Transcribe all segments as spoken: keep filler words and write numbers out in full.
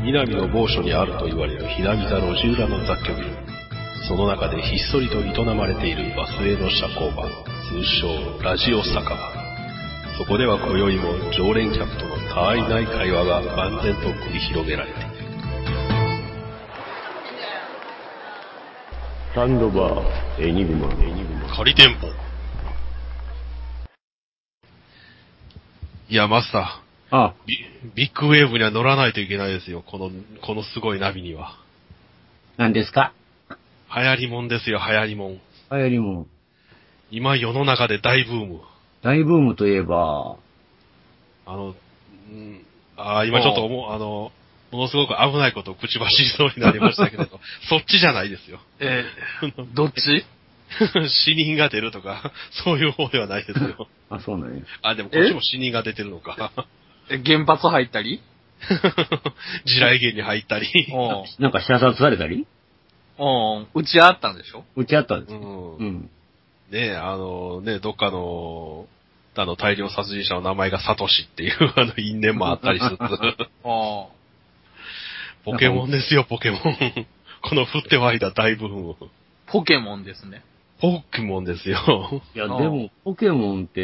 南の某所にあると言われる南座路地裏の雑居ビル。その中でひっそりと営まれているバスへの社交場、通称ラジオ酒場。そこでは今宵も常連客とのたわいない会話が万全と繰り広げられている。 サンドバーエニグマ仮店舗。いやマスター、 ああビ, ビッグウェーブには乗らないといけないですよ。このこのすごいナビには。 何ですか？ 流行りもんですよ、流行りもん。 流行りもん。 今世の中で大ブーム。 大ブームといえば、 あの、んあ今ちょっと思う、あの、ものすごく危ないことを口走りそうになりましたけれど、そっちじゃないですよ。 えー、どっち死人が出るとか、そういう方ではないですよ。 あ、そうなんや。 あ、でもこっちも死人が出てるのか。 え、原発入ったり地雷原に入ったり。 なんか射殺されたりうん。撃ち合ったんでしょ？ 撃ち合ったんですよ。 うん。 うん。 ねえ、あの、ねどっかの、あの、大量殺人者の名前がサトシっていう、あの、因縁もあったりしつつ。 あポケモンですよ、ポケモン。この降って湧いた大ブーム。 ポケモンですね。 ポケモンですよ。 いや、でも、ポケモンって、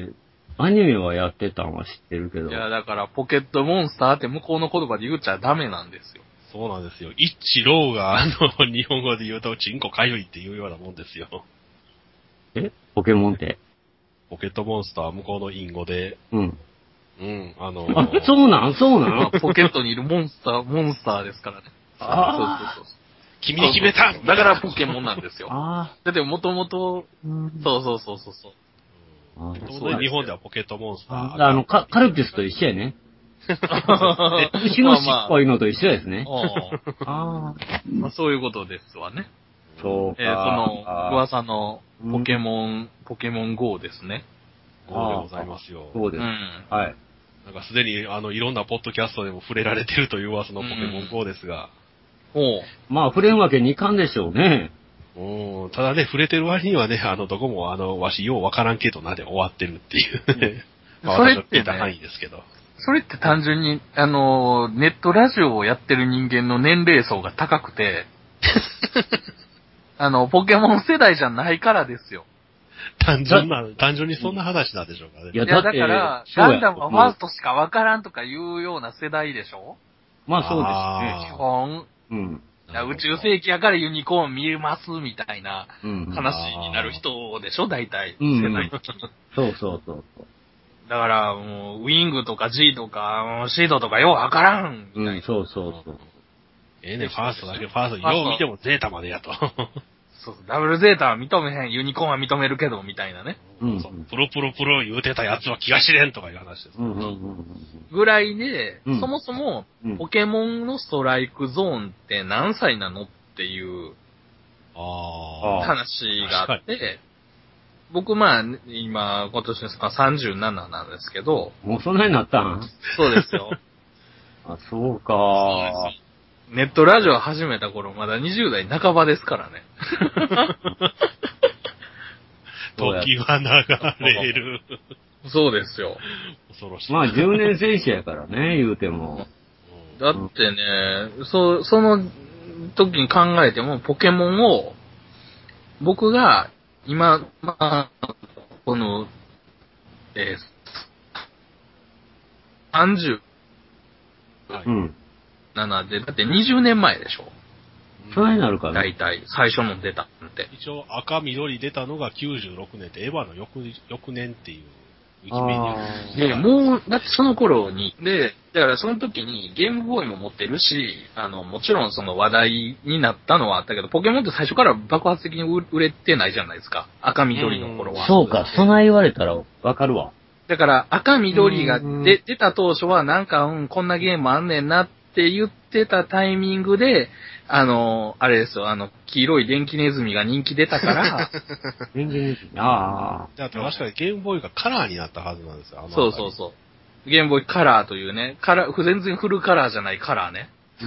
アニメはやってたんは知ってるけど。 いや、だから、ポケットモンスターって向こうの言葉で言っちゃダメなんですよ。 そうなんですよ。一郎が、あの、日本語で言うと、チンコかゆいっていうようなもんですよ。 えポケモンって。 ポケットモンスターは向こうの隠語で、 うん。 うん、あのあ、そうなんそうなん、 まあ、ポケットにいるモンスター、モンスターですからね。 あそうそうそう。 君に決めただからポケモンなんですよ。 あだってもともと、そうそうそうそうそう。 あ。あそうね、日本ではポケットモンスター。 あの、カカルピスと一緒やね。牛の尻尾いうのと一緒ですね。 ああ。まあ、そういうことですわね。 そうか。 えー、その、噂のポケモン、うん、ポケモン ゴー ですね。 ゴーでございますよ。 そうです。うん。はい。 なんかすでに、あの、いろんなポッドキャストでも触れられてるという噂のポケモン ゴー ですが。 うん、おう。 まあ、触れんわけにいかんでしょうね。 うん。ただね、触れてる割にはね、あの、どこも、あの、わし、ようわからんけどなで終わってるっていうね。まあ、私の聞いた範囲ですけど。 それって単純に、あの、ネットラジオをやってる人間の年齢層が高くて、あの、ポケモン世代じゃないからですよ。 単純な、単純にそんな話なんでしょうかね。 いや、だから、ガンダムはファーストしかわからんとかいうような世代でしょ？ まあそうですね。 基本。 うん。 宇宙世紀やからユニコーン見れますみたいな話になる人でしょ、大体。 うん、 世代的に。 そうそうそうそう。 だから、もう、ウィングとか G とか、シードとかようわからんみたいな。 うん、そうそうそう。 ええね、ファーストだけ、ファースト、よう見てもゼータまでやと。 そう、ダブルゼータは認めへん、ユニコーンは認めるけど、みたいなね。 うん、そう。プロプロプロ言うてたやつは気が知れんとかいう話です、ね。 うんうんうん、 ぐらいで、 うん、 そもそも、ポケモンのストライクゾーンって何歳なのっていう話があって、僕まあ、今、今年ですかさんじゅうなななんですけど。 もうそんなになったん？ そうですよ。 あ、そうか。 ネットラジオ始めた頃、まだにじゅう代半ばですからね。 時は流れる。 そうですよ。 恐ろしい。 まあじゅうねん選手やからね、言うても。 だってね、そ、その時に考えても、ポケモンを、僕が、今、まあ、この、えー、さんじゅうななで、だってにじゅうねんまえでしょ。 それになるかな。 大体、最初の出たって。 一応赤緑出たのがきゅうじゅうろくねんって、エヴァの翌、翌年っていう、ウィキメディア。 で、もう、だってその頃に、で、だからその時にゲームボーイも持ってるし、あの、もちろんその話題になったのはあったけど、ポケモンって最初から爆発的に売れてないじゃないですか。赤緑の頃は。 そうか、そない言われたらわかるわ。 だから赤緑が出出た当初はなんか、うん、こんなゲームあんねんなって言ってたタイミングで、あの、あれですよ、あの、黄色い電気ネズミが人気出たから。 電気ネズミああ。 じゃあ確かにゲームボーイがカラーになったはずなんですよ。あのそうそうそう。ゲームボーイカラーというね、カラー、全然フルカラーじゃないカラーね。うん。うん、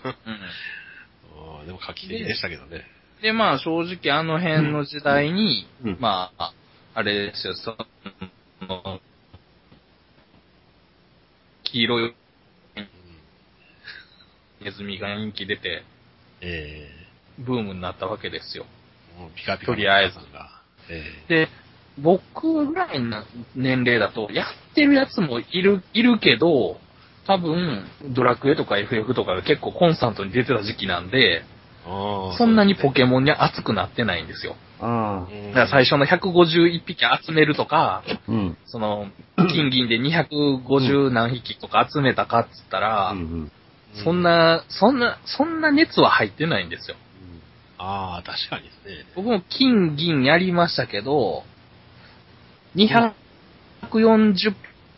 でも画期的でしたけどね。 で、でまあ正直あの辺の時代に、うん、まあ、あれですよ、その、黄色い、 ネズミが人気出て、 えブームになったわけですよ。 えー。もうピカピカのとりあえずが。えで、僕ぐらいの年齢だと、やってるやつもいる、いるけど、多分、ドラクエとか エフエフ とかが結構コンスタントに出てた時期なんで、 ー、あーそんなにポケモモンに熱くなってないんですよ。 ああ。 だから最初のひゃくごじゅういっぴき集めるとか、 うん。 その、金銀でにひゃくごじゅう何匹とか集めたかっつったら、 うんうん。 そんな、そんな、そんな熱は入ってないんですよ。 ああ、確かにですね。 僕も金銀やりましたけど、にひゃくよんじゅう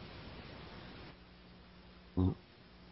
うん。 うん。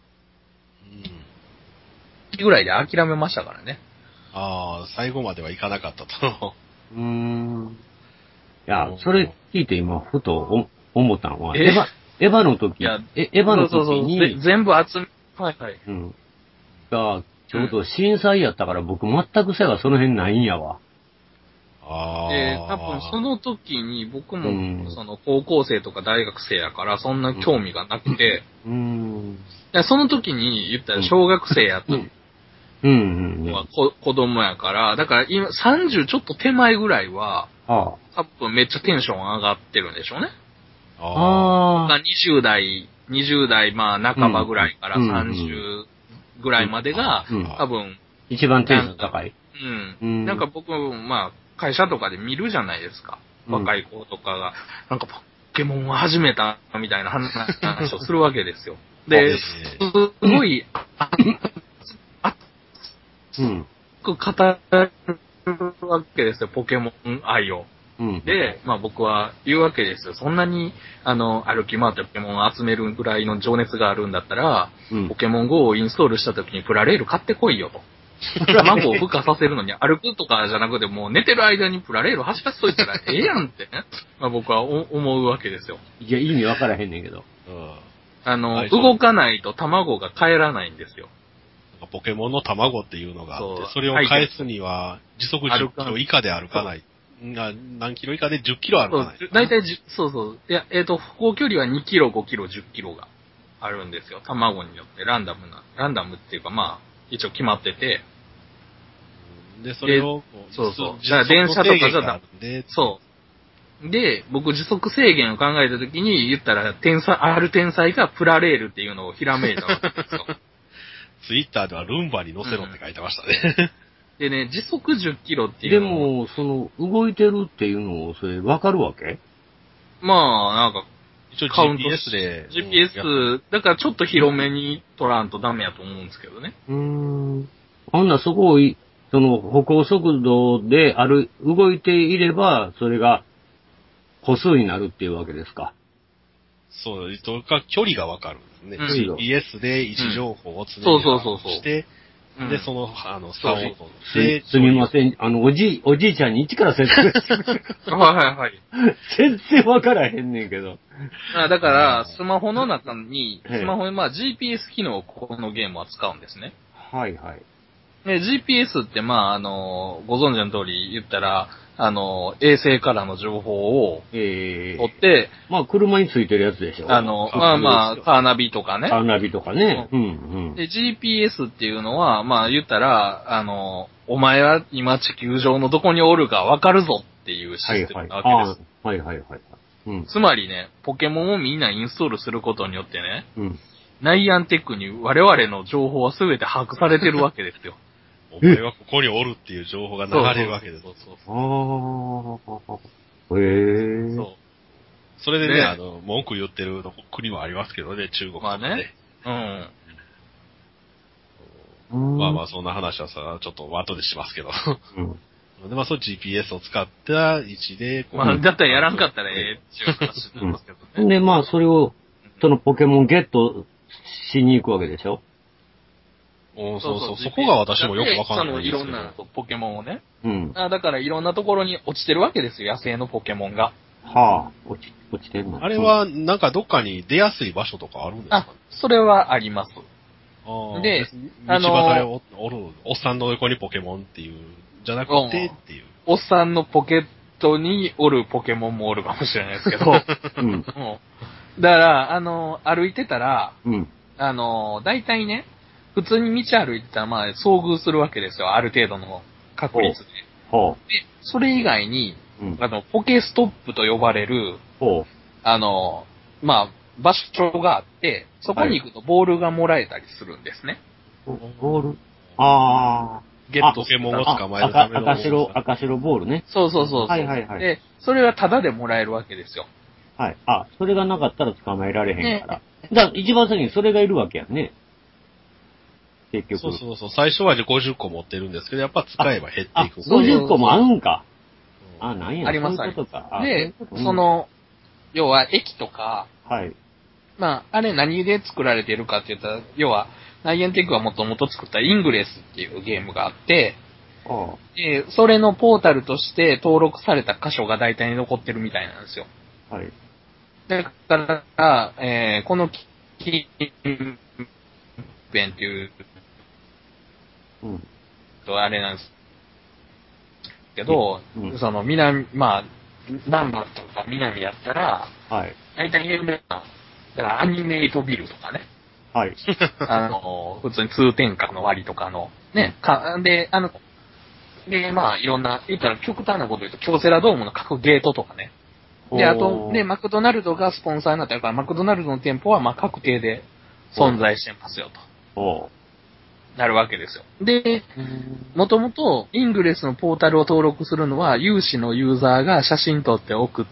ぐらいで諦めましたからね。 ああ、最後まではいかなかったと。 うーん。いや、それ聞いて今、ふとお思ったのは、 えエヴァ、エヴァの時、 いやえエヴァのそうそうそう時に、 ぜ全部集め、はいはい。 うん。が、ちょうど震災やったから僕全く背がその辺ないんやわ。 ああ。 で、多分その時に僕もうん、 その高校生とか大学生やからそんな興味がなくて、 うーん。 でその時に言ったら小学生やったうん。うんうん。 のはこ子供やから、だから今さんじゅうちょっと手前ぐらいは、 あ多分めっちゃテンション上がってるんでしょうね。 あ。 ああ。 ああ。 にじゅう代、にじゅう代まあ半ばぐらいからうんさんじゅうぐらいまでがうん多分、 一番テンション高い。 うん。 うんなんか僕、まあ、会社とかで見るじゃないですか。 うん若い子とかが、なんかポケモンを始めたみたいな話をするわけですよ。で、すごい、あ、あ、 うん。 く語るわけですよ、ポケモン愛を。 うん。 で、まあ僕は言うわけですよ。そんなに、あの、歩き回ってポケモンを集めるぐらいの情熱があるんだったら、 うんポケモン ゴー をインストールした時にプラレール買ってこいよと。卵を孵化させるのに歩くとかじゃなくてもう寝てる間にプラレール走らせといたらええやんってね。まあ僕はお思うわけですよ。 いや、意味わからへんねんけど。 うん。 あの、 はいそう動かないと卵が帰らないんですよ。 ポケモンの卵っていうのがあってそう、 それを返すには時速じゅっキロ以下で歩かない。な何キロ以下でじゅっキロ歩そうかない。、 だいたいじゅそうそう。いや、えっ、と、歩行距離はにキロ、ごキロ、じゅっキロがあるんですよ。卵によってランダムな、ランダムっていうかまあ、一応決まってて、 で、それをこう、 そうそう時だから電車とかじゃ時速制限があるんで、 そう。で、僕時速制限を考えたときに言ったら、天才、ある天才がプラレールっていうのをひらめいたわけですよ。 ツイッターではルンバに乗せろって書いてましたね。 でね、時速じゅっキロっていでうのをも、その、動いてるっていうのを、それ、わかるわけまあ、なんか、 一応カウントジーピーエス で。 ジーピーエス、だからちょっと広めに取らんとダメやと思うんですけどね。 うーん。ほんならそこをい、その、歩行速度である、動いていれば、それが、歩数になるっていうわけですか。 そう、とか距離がわかるんですね。 うんジーピーエス で位置情報を常にそうそうそうそうして、 うんで、その、あの、差を取っすて、 すみません。あの、おじい、おじいちゃんに一から説明してくれ。 はいはいはい。 全然わからへんねんけど。 あだから、スマホの中に、 ええスマホにまあ ジーピーエス 機能をこのゲームは使うんですね。 はいはい。 で、ジーピーエス ってまああの、ご存知の通り言ったら、あの、衛星からの情報をええ取って、 まあ、車についてるやつでしょ。 あの、 そうまあまあ、 ですよカーナビとかね。 カーナビとかね。うんうん。 で、ジーピーエス っていうのは、まあ言ったら、あの、お前は今地球上のどこにおるかわかるぞっていうシはいはい。 ステムなわけです。 あはいはいはいはい。うん。 つまりね、ポケモンをみんなインストールすることによってね、 うん。 ナイアンテックに我々の情報は全て把握されてるわけですよ。 お前はここにおるっていう情報が流れるわけです。 そうそうああ。へえ。 そう。 それでね、 ねあの、文句言ってる国もありますけどね、中国とかね。 まあね。うん。 うんまあまあ、そんな話はさ、ちょっと後でしますけど。 うん。 で、まあ、そう ジーピーエス を使った位置で、こうまあ、だったらやらんかったらええっていう話なんですけどね。 で、まあ、それを、そのポケモンゲットしに行くわけでしょ。 うんそうそう、そこが私もよくわかんないんいですけど。 ろんなポケモンをね。 うん。 あだからいろんなところに落ちてるわけですよ、野生のポケモンが。 はあ。落ち、落ちてんの。 あれは、なんかどっかに出やすい場所とかあるんですかあ、それはあります。 あーで道あのー端でおおる、おっさんの横にポケモンっていう、じゃなくてっていう。 おっさんのポケットにおるポケモンもおるかもしれないですけど。 うん。 うんだから、あの、歩いてたら、 うん。 あの、大体ね、 普通に道歩いてたら、まあ、遭遇するわけですよ。ある程度の確率で。 ほう。 で、それ以外に、 うん。 あの、ポケストップと呼ばれる、 ほう。 あの、まあ、場所があって、そこに行くとボールがもらえたりするんですね。 ボールああ。 ゲットポケモンをするため捕まえるための。 赤白、赤白ボールね。 そうそうそうそう。 はいはいはい。 で、それがタダでもらえるわけですよ。 はい。あ、それがなかったら捕まえられへんから。じゃあ、一番先にそれがいるわけやね。結局。 そうそうそう。最初はごじゅっこ持ってるんですけど、やっぱ使えば減っていく。 あ、ごじゅっこもあるんか。 うんあ、なんや。 ありますそういうことか。 で、 そういうことそ、の、要は駅とか、 うんはい。 まあ、あれ何で作られてるかって言ったら、要は、ナイエンテックがもともと作ったイングレスっていうゲームがあって、 あで、それのポータルとして登録された箇所が大体に残ってるみたいなんですよ。 あ。はい。 だから、えー、このキンペンっていううん。 とあれなんですけど、 うんうんその南、まあ、南波とか南やったら、 はい。 大体有名な、だからアニメイトビルとかね、 はい。 あの、普通に通天閣の割とかの、ね、か、で、あの、で、まあ、いろんな、言ったら極端なこと言うと、京セラドームの各ゲートとかね。で、あと、で、マクドナルドがスポンサーになってるから、マクドナルドの店舗は、まあ、確定で存在してますよ、と。 おう。 なるわけですよ。で、もともと、イングレスのポータルを登録するのは、有志のユーザーが写真撮って送って、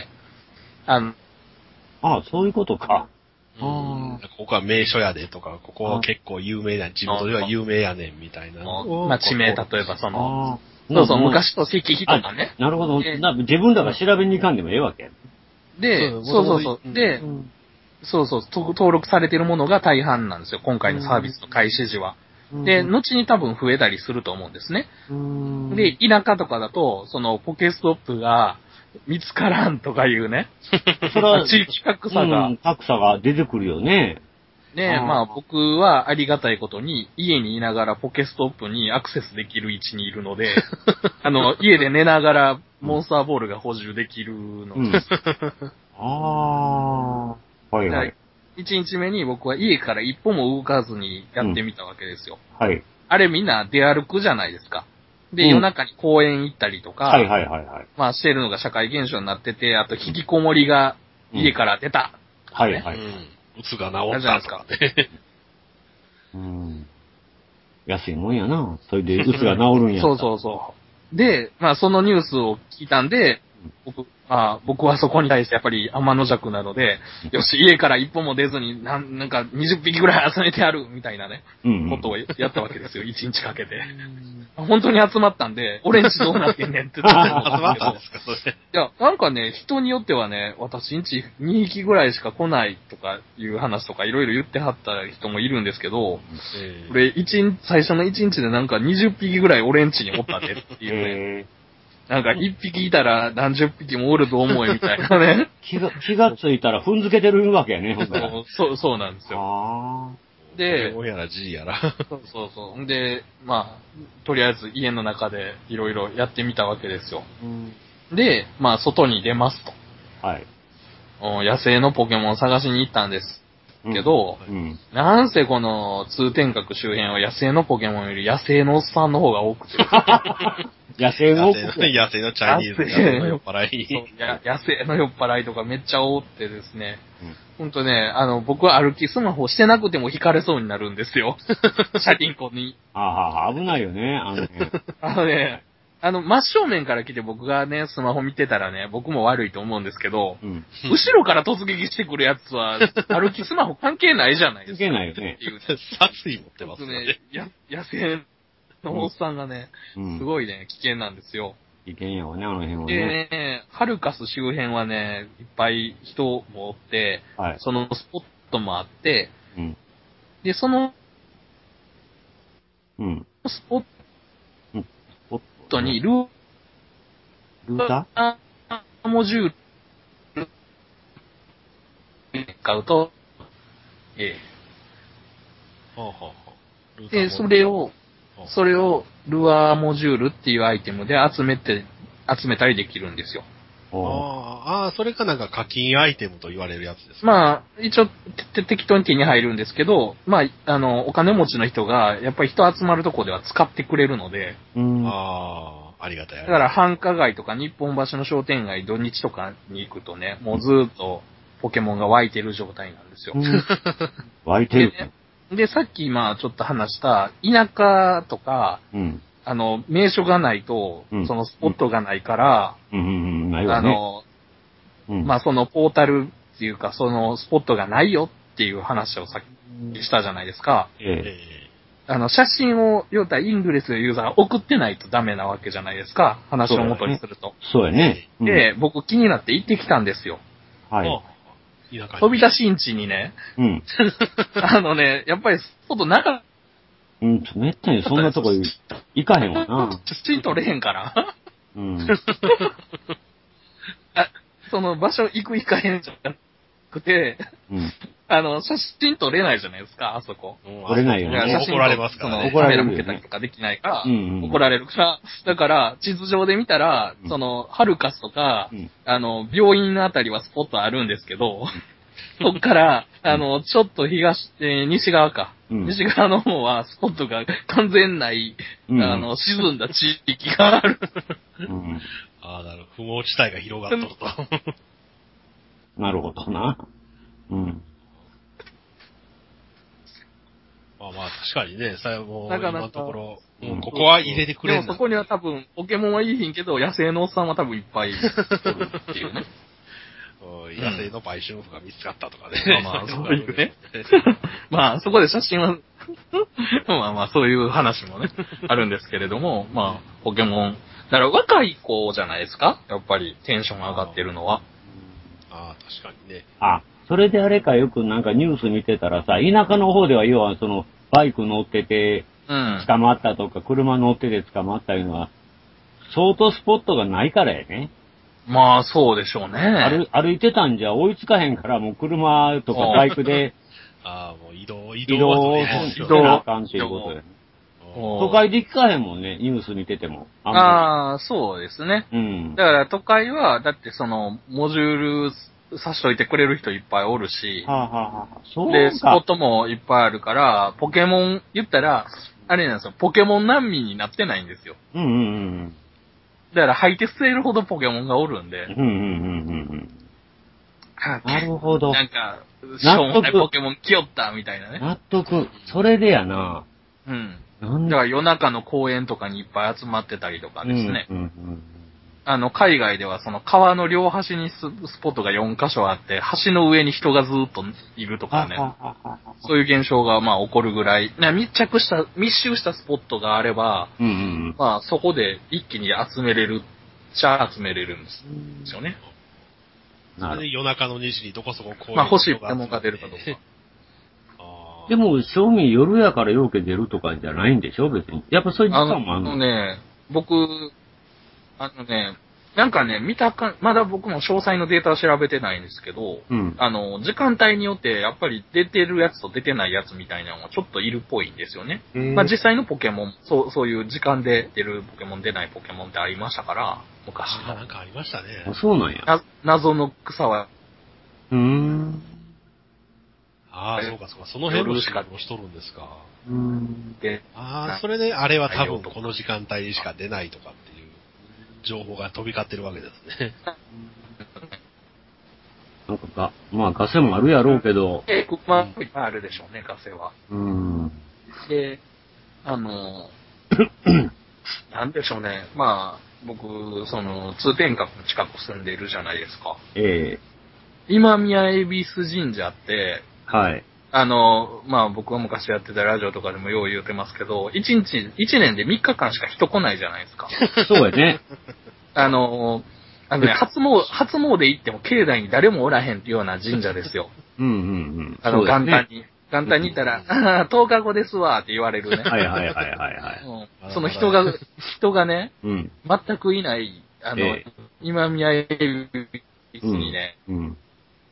あの、 ああ、そういうことか。 うんここは名所やでとか、ここは結構有名な、地元では有名やねんみたいな。 まあ、地名、例えばその、 ああ。 そうそう、 も昔の石碑とかね。 なるほど。 でな自分らが調べに行かんでもええわけや。 で、 そうそうそうそう。 うんで、そうそう、と登録されてるものが大半なんですよ、今回のサービスの開始時は。で、後に多分増えたりすると思うんですね。で、田舎とかだと、そのポケストップが見つからんとかいうね、 それは、 地域格差が、 うん、格差が出てくるよね。 ね、 あーまあ僕はありがたいことに、家にいながらポケストップにアクセスできる位置にいるので、あの、家で寝ながらモンスターボールが補充できるのうん。 です。 ああ。はいはい。 一日目に僕は家から一歩も動かずにやってみたわけですよ。 はい。 あれみんな出歩くじゃないですか。で、 うん夜中に公園行ったりとか、 はいはいはいはい。 まあしてるのが社会現象になってて、あと引きこもりが家から出た。 はいはい。 うん。うつが治ったとかね。 うん。安いもんやな。それで、うつが治るんや。 そうそうそう。で、まあそのニュースを聞いたんで、僕、まあ僕はそこに対してやっぱり天の弱なので、よし、家から一歩も出ずに、なんなんかにじゅっぴきぐらい集めてやる、みたいなね、 うんうんことをやったわけですよ、一日かけて。本当に集まったんで、俺んちどうなってんねんって。集集まったんですか、それ。 いや、なんかね、人によってはね、私んちにひきぐらいしか来ないとかいう話とかいろいろ言ってはった人もいるんですけど、 えー俺、一日、最初のいちにちでなんかにじゅっぴきぐらい俺んちにおったでっていうね。 へなんかいっぴきいたら何十匹もおると思えみたいなね。 ー気が、気がついたら踏んづけてるわけやね、ほんとに。 そう、そうなんですよ。 あでポケモンやら G やら。 そうそうそう。で、まあ、とりあえず家の中でいろいろやってみたわけですよ。 ーうんで、まあ、外に出ますと。 はい。 うん野生のポケモンを探しに行ったんですけど、 うん。 なんせこの通天閣周辺は野生のポケモンより野生のおっさんの方が多くて。 野生の野生の、野生のチャイニーズ、野生の酔っ払い。 そうや野生の酔っ払いとかめっちゃ多ってですね。 うんほんとね、あの、僕は歩きスマホしてなくても惹かれそうになるんですよ。シャリンコに。 ああ、危ないよね、あのね。 あのね、あの、真正面から来て僕がね、スマホ見てたらね、僕も悪いと思うんですけど、 うん。 後ろから突撃してくるやつは、歩きスマホ関係ないじゃないですか。 関係ないよねっていうね。 殺意持ってます僕ねよね。、 や野生のおっさんがね、 うん。 すごいね、危険なんですよ。 危険やわね、あの辺はでね。 ね、ハルカス周辺はね、いっぱい人もおって、 はい。 そのスポットもあって、 うん。 で、そのうん。 スポッうん。おっトにルルーターモジュール買うと、えはあはあはあルータえで、 ーもそれを、 はあそれをルアーモジュールっていうアイテムで集めて、集めたりできるんですよ。 ああ、それかなんか課金アイテムと言われるやつですか。 まあ、一応、て適当に手に入るんですけど、まあ、あの、お金持ちの人が、やっぱり人集まるとこでは使ってくれるので、 うん。 ああ、ありがたい。 だから繁華街とか日本橋の商店街土日とかに行くとね、もうずーっとポケモンが湧いてる状態なんですよ。 うん、湧いてる、 ね。で、さっきまあちょっと話した田舎とか、 うん。 あの、名所がないと、 うんそのスポットがないから、 うんうんうん、ないわね。 あの、 うん、 まあそのポータルっていうか、そのスポットがないよっていう話をさっきしたじゃないですか。 ええ。 あの、写真を、要はイングレスのユーザーが送ってないとダメなわけじゃないですか。話を元にすると。 そうやね。うん、 で、僕気になって行ってきたんですよ。 はい。 飛び出しんちにね。 うん。 あのね、やっぱりスポットなかうん、めったにそんなとこ行かへんわな。 写真撮れへんから。 うん。 あ、その場所行く行かへんじゃなくて、 うん。 あの、写真撮れないじゃないですか、あそこ。 撮れないよね。 写真怒られますからね。 そのカメラ向けたりとかできないから、 うんうん、 怒られるから、だから、地図上で見たら、 うん、 その、ハルカスとか、 うん、 あの、病院のあたりはスポットあるんですけど、そっから、あの、ちょっと東、えー西側か、うん。西側の方はスポットが完全ない、うん、あの、沈んだ地域がある。 うん、 ああ、なるほど。不毛地帯が広がっとると。 なるほどな。うん。 まあまあ、確かにね、さもうなかなか今のところ、うん、ここは入れてくれんでもそこには多分、ポケモンはいいひんけど、野生のおっさんは多分いっぱいおるっていうね。 野生の売春婦が見つかったとかね。 まあまあ、そういうね。まあ、そこで写真は、まあまあ、そういう話もね、あるんですけれども、まあ、ポケモン。だから若い子じゃないですかやっぱりテンション上がってるのは。 ああ、確かにね。 あ、それであれかよくなんかニュース見てたらさ、田舎の方では要はその、バイク乗ってて、捕まったとか、うん、車乗ってて捕まったいうのは、相当スポットがないからやね。 まあ、そうでしょうね。 歩、歩いてたんじゃ追いつかへんから、もう車とかバイクで、 ああ、もう移動、 移動、移動、移動なあかんっていうことやね。都会で聞かへんもんね、ニュース見てても。 あ, ああ、そうですね。 うん。 だから都会は、だってその、モジュールさしといてくれる人いっぱいおるし、 はあはあはあ、そうで、スポットもいっぱいあるから、ポケモン、言ったら、あれなんですよ、ポケモン難民になってないんですよ。 うんうんうん。 だから吐いて捨てるほどポケモンがおるんで。 うんうんうんうん。なるほど。 なんか、しょうもないポケモン来よったみたいなね。 納得。それでやな。 うん。なんだから夜中の公園とかにいっぱい集まってたりとかですね。 うんうんうん、 あの、海外ではその川の両端にス, スポットがよんカ所あって、橋の上に人がずっといるとかね。そういう現象がまあ起こるぐらい、ね、密着した、密集したスポットがあれば、 うんうんうん、 まあそこで一気に集めれるっちゃ集めれるんですよね。 それで夜中のにじにどこそこ公園まあ欲しいポケモンが出るかどうか。 でも、正味夜やからようけ出るとかじゃないんでしょ別に。やっぱそういう時間もあるの？ あのね、僕、あのね、なんかね、見たか、まだ僕も詳細のデータは調べてないんですけど、 うん、 あの、時間帯によって、やっぱり出てるやつと出てないやつみたいなのがちょっといるっぽいんですよね。まあ実際のポケモン、そう、そういう時間で出るポケモン、出ないポケモンってありましたから、昔の。 あ、なんかありましたね。 あ、そうなんや。 な謎の草は、 うーん。 ああ、そうかそうか。その辺の仕事をしとるんですか。 うーん。 で、 ああ、それであれは多分この時間帯にしか出ないとかっていう情報が飛び交ってるわけですね。 なんかが、まあガセもあるやろうけど。 え、まあ、いっぱいあるでしょうね、ガセは。 うーん。 で、あの、なんでしょうね。まあ、僕、その、通天閣の近く住んでいるじゃないですか。 ええ今宮恵比寿神社って、 はい。 あの、まあ僕は昔やってたラジオとかでもよう言うてますけど、一日、一年でみっかかんしか人来ないじゃないですか。 そうやね。 あの、あのね、初詣、初詣行っても境内に誰もおらへんっていうような神社ですよ。 うんうんうん。 あの、 ね、 元旦に。元旦に行ったら、ああ、とおかごですわって言われるね。 はいはいはいはいはい。 うん、その人が、人がね、 うん、 全くいない、あの、ええ、今宮恵比寿にね、 うんうん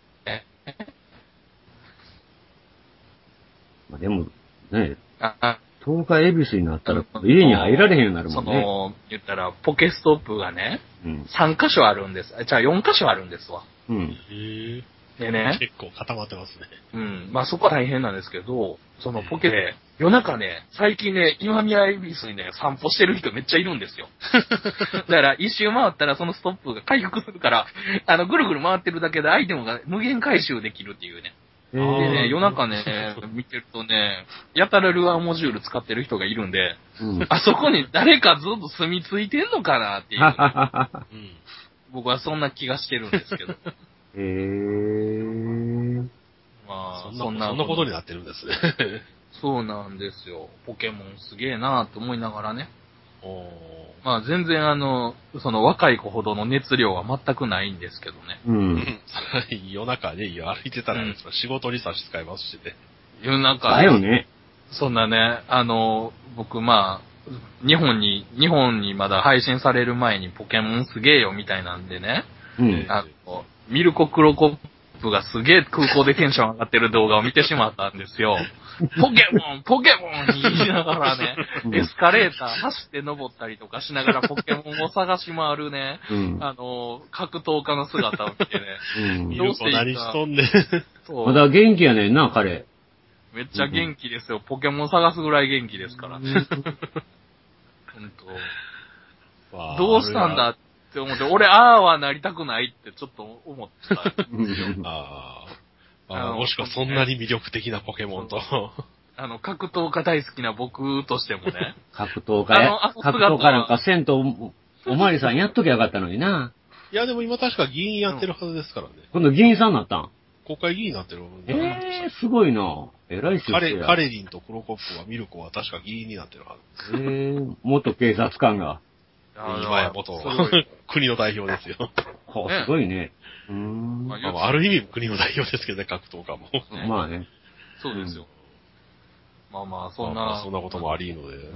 まあ、でも、ねあ、 とおか恵比寿になったら家に入られへんようになるもんね。 その、言ったら、ポケストップがね、 うん、 さんかしょあるんです。じゃあよんかしょあるんですわ。 うん。 へでね。 結構固まってますね。 うん。まあそこは大変なんですけど、そのポケで、夜中ね、最近ね、今宮恵比寿にね、散歩してる人めっちゃいるんですよ。だから一周回ったらそのストップが回復するから、あの、ぐるぐる回ってるだけでアイテムが無限回収できるっていうね。でね、夜中ね、見てるとね、やたらルアーモジュール使ってる人がいるんで、うん、あそこに誰かずっと住み着いてんのかなっていう、ねうん、僕はそんな気がしてるんですけど。 へー。 まあ、そんな、そんなことになってるんですね。 そうなんですよ。ポケモンすげえなーって思いながらね。おまあ全然あの、その若い子ほどの熱量は全くないんですけどね。 うん。 夜中ね、歩いてたら、うん、仕事に差し支えますしね。 夜中。 だよね。 そんなね、あの、僕まあ、日本に、日本にまだ配信される前にポケモンすげえよみたいなんでね。 うん。 あの、ミルコクロコップがすげえ空港でテンション上がってる動画を見てしまったんですよ。ポケモンポケモンに言いながらね、エスカレーター走って登ったりとかしながらポケモンを探し回るね、うん、あの、格闘家の姿を見てね、 うん、どうしていいか。何しとんねん。 そう。まだ元気やねんな、彼。 めっちゃ元気ですよ。ポケモン探すぐらい元気ですからね。本当。どうしたんだって思って、俺、ああはなりたくないってちょっと思ったんですよ。 ああ。もしくはそんなに魅力的なポケモンと。 あの、格闘家大好きな僕としてもね。 格闘家や、格闘家なんかせんと、おまわりさんやっときゃよかったのにな。 いや、でも今確か議員やってるはずですからね。 今度議員さんになったん？ 国会議員になってる。 ええー、すごいな。偉いっすよ。 カレ、カレリンとクロコップはミルコは確か議員になってるはず。ええー、元警察官が。 今や元、国の代表ですよ。 すごいね。うーん。 まあ、ある意味国の代表ですけどね、格闘家も。 ね、まあね。 そうですよ。うん、まあまあ、そんな、まあ、 そんなこともありので。 うん。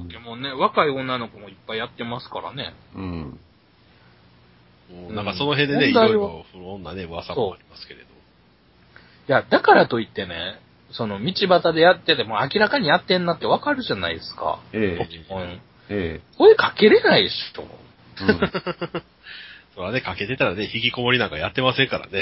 でもね、若い女の子もいっぱいやってますからね。 うん。 なんかその辺でね、いろいろ不穏なね、噂もありますけれど。 いや、だからといってね、その道端でやってても明らかにやってんなってわかるじゃないですか。 ええ。 ポケモン。 ええ。 声かけれないでしょ。 うん。それはね、かけてたらね、引きこもりなんかやってませんからね。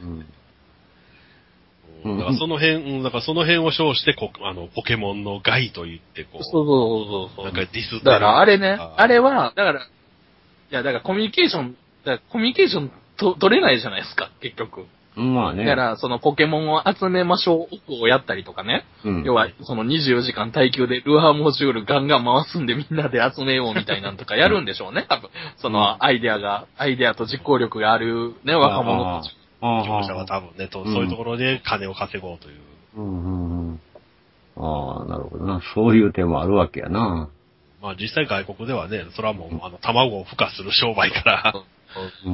うん。だからその辺、うん、だからその辺を称してこ、あの、ポケモンの害と言って、こう。 そうそうそうそう。 なんかディスってる。 だからあれね、あれは、だから、いや、だからコミュニケーション、だからコミュニケーションと取れないじゃないですか、結局。 まあね。 だから、そのポケモンを集めましょうをやったりとかね。うん、要は、そのにじゅうよじかん耐久でルアーモジュールガンガン回すんでみんなで集めようみたいなんとかやるんでしょうね、多分。そのアイデアが、アイデアと実行力があるね、若者たち。 業者は多分ね、そういうところで金を稼ごうという。 うんうんうん、ああ、なるほどな。そういう点もあるわけやな。 まあ実際外国ではね、それはもう、あの、卵を孵化する商売から、うん、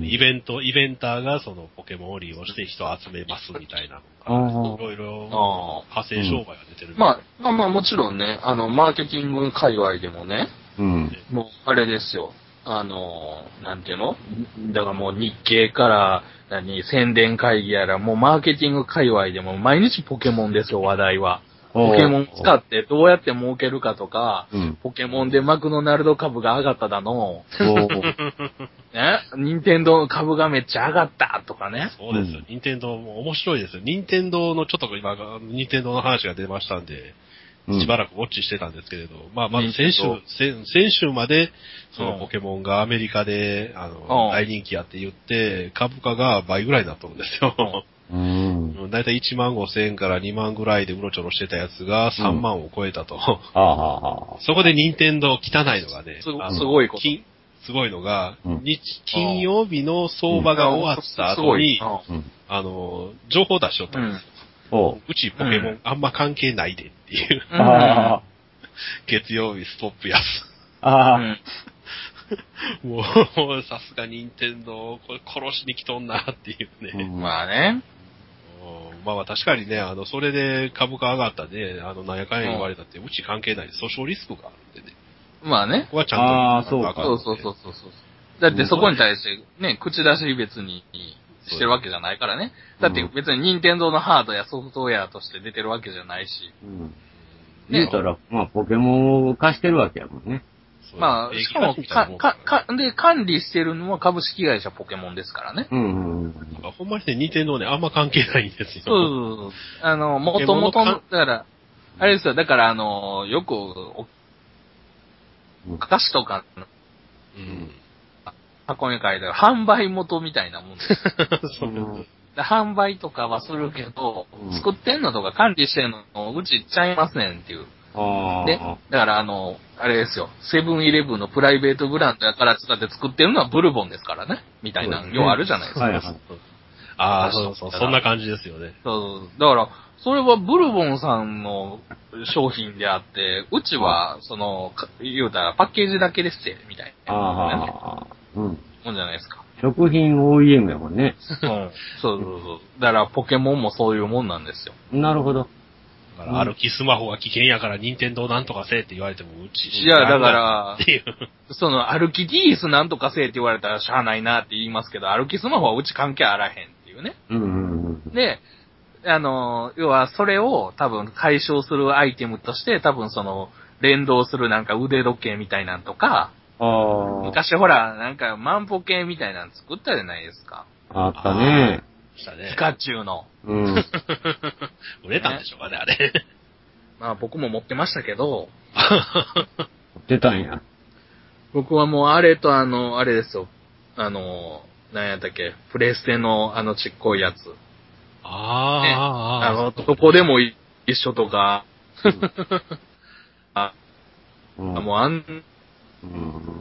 イベント、イベンターがそのポケモンを利用して人を集めますみたいなのが、いろいろ派生商売が出てる、 うん。まあ、まあまあもちろんね、あの、マーケティング界隈でもね、 うん、 もう、あれですよ。あの、なんていうの？だからもう日経から、何、宣伝会議やら、もうマーケティング界隈でも毎日ポケモンですよ、話題は。ポケモン使ってどうやって儲けるかとか、うん、ポケモンでマクドナルド株が上がっただの、ね、ニンテンドーの株がめっちゃ上がったとかね。 そうですよ。ニンテンドーも面白いですよ。ニンテンドーのちょっと今、ニンテンドーの話が出ましたんで、しばらくウォッチしてたんですけれど、うん、まあ、まず先週、先、先週まで、そのポケモンがアメリカで、あの、大人気やって言って、株価が倍ぐらいになったんですよ。 うん。 だいたいいちまんごせんえんからにまんぐらいでうろちょろしてたやつがさんまんを超えたと。うん、そこで任天堂汚いのがね、 すごいこと。 すごいのが、うん、日金曜日の相場が終わった後に、うん、あの、情報出しよったんですよ。うちポケモンあんま関係ないでっていう。 うん、 月曜日ストップ安。 あもう、さすが任天堂これ殺しに来とんなっていうね。 うん、まあね。 まあまあ確かにね、あの、それで株価上がったね、あの、なんやかんや言われたって、うち関係ない訴訟リスクがあるんでね。 まあね。 ここはちゃんと。ああ、そうか。 そうそうそうそう。だってそこに対してね、口出し別にしてるわけじゃないからね。だって別に任天堂のハードやソフトウェアとして出てるわけじゃないし。 うん、 言うたら、まあ、ポケモンを貸してるわけやもんね。 まあ、しかも、か、か、か、で、管理してるのは株式会社ポケモンですからね。 うんうんうん。 ほんまにね、任天堂ね、あんま関係ないんですよ。 そうそうそう。あの、もともと、だから、あれですよ、だからあの、よく、お菓子とかの、 うん。 箱に書いてある販売元みたいなもんです。 そう。 販売とかはするけど、うん、作ってんのとか管理してんの、うちちゃいますねんっていう。で、だからあの、あれですよ、セブンイレブンのプライベートブランドやから使って作ってるのはブルボンですからね、みたいな、ようあるじゃないですか。はいはい、 ああ、そうそう、そんな感じですよね。 そう、だから、それはブルボンさんの商品であって、うちは、その、言うたらパッケージだけですってみたいな、ね。ああ、うん。もんじゃないですか。 食品 オーイーエム やもんね。 うん。そうそうそう。だからポケモンもそういうもんなんですよ。 なるほど。 だから歩きスマホが危険やから任天堂なんとかせえって言われてもうちいや、だから、その歩き ディーエス なんとかせえって言われたらしゃあないなって言いますけど、歩きスマホはうち関係あらへんっていうね。うんうんうん、で、あの、要はそれを多分解消するアイテムとして多分その連動するなんか腕時計みたいなんとか、あ昔ほらなんか万歩計みたいなの作ったじゃないですか。 あったね。 したね。ピカチュウの。 うん。売れたんでしょうかね、あれ。 まあ僕も持ってましたけど。 持ってたんや。 僕はもうあれとあの、あれですよ。あの、何やったっけ、プレステのあのちっこいやつ。 ああ、 ね、 ああの、どこでも一緒とか。うん、あ、うん、もうあん、うん、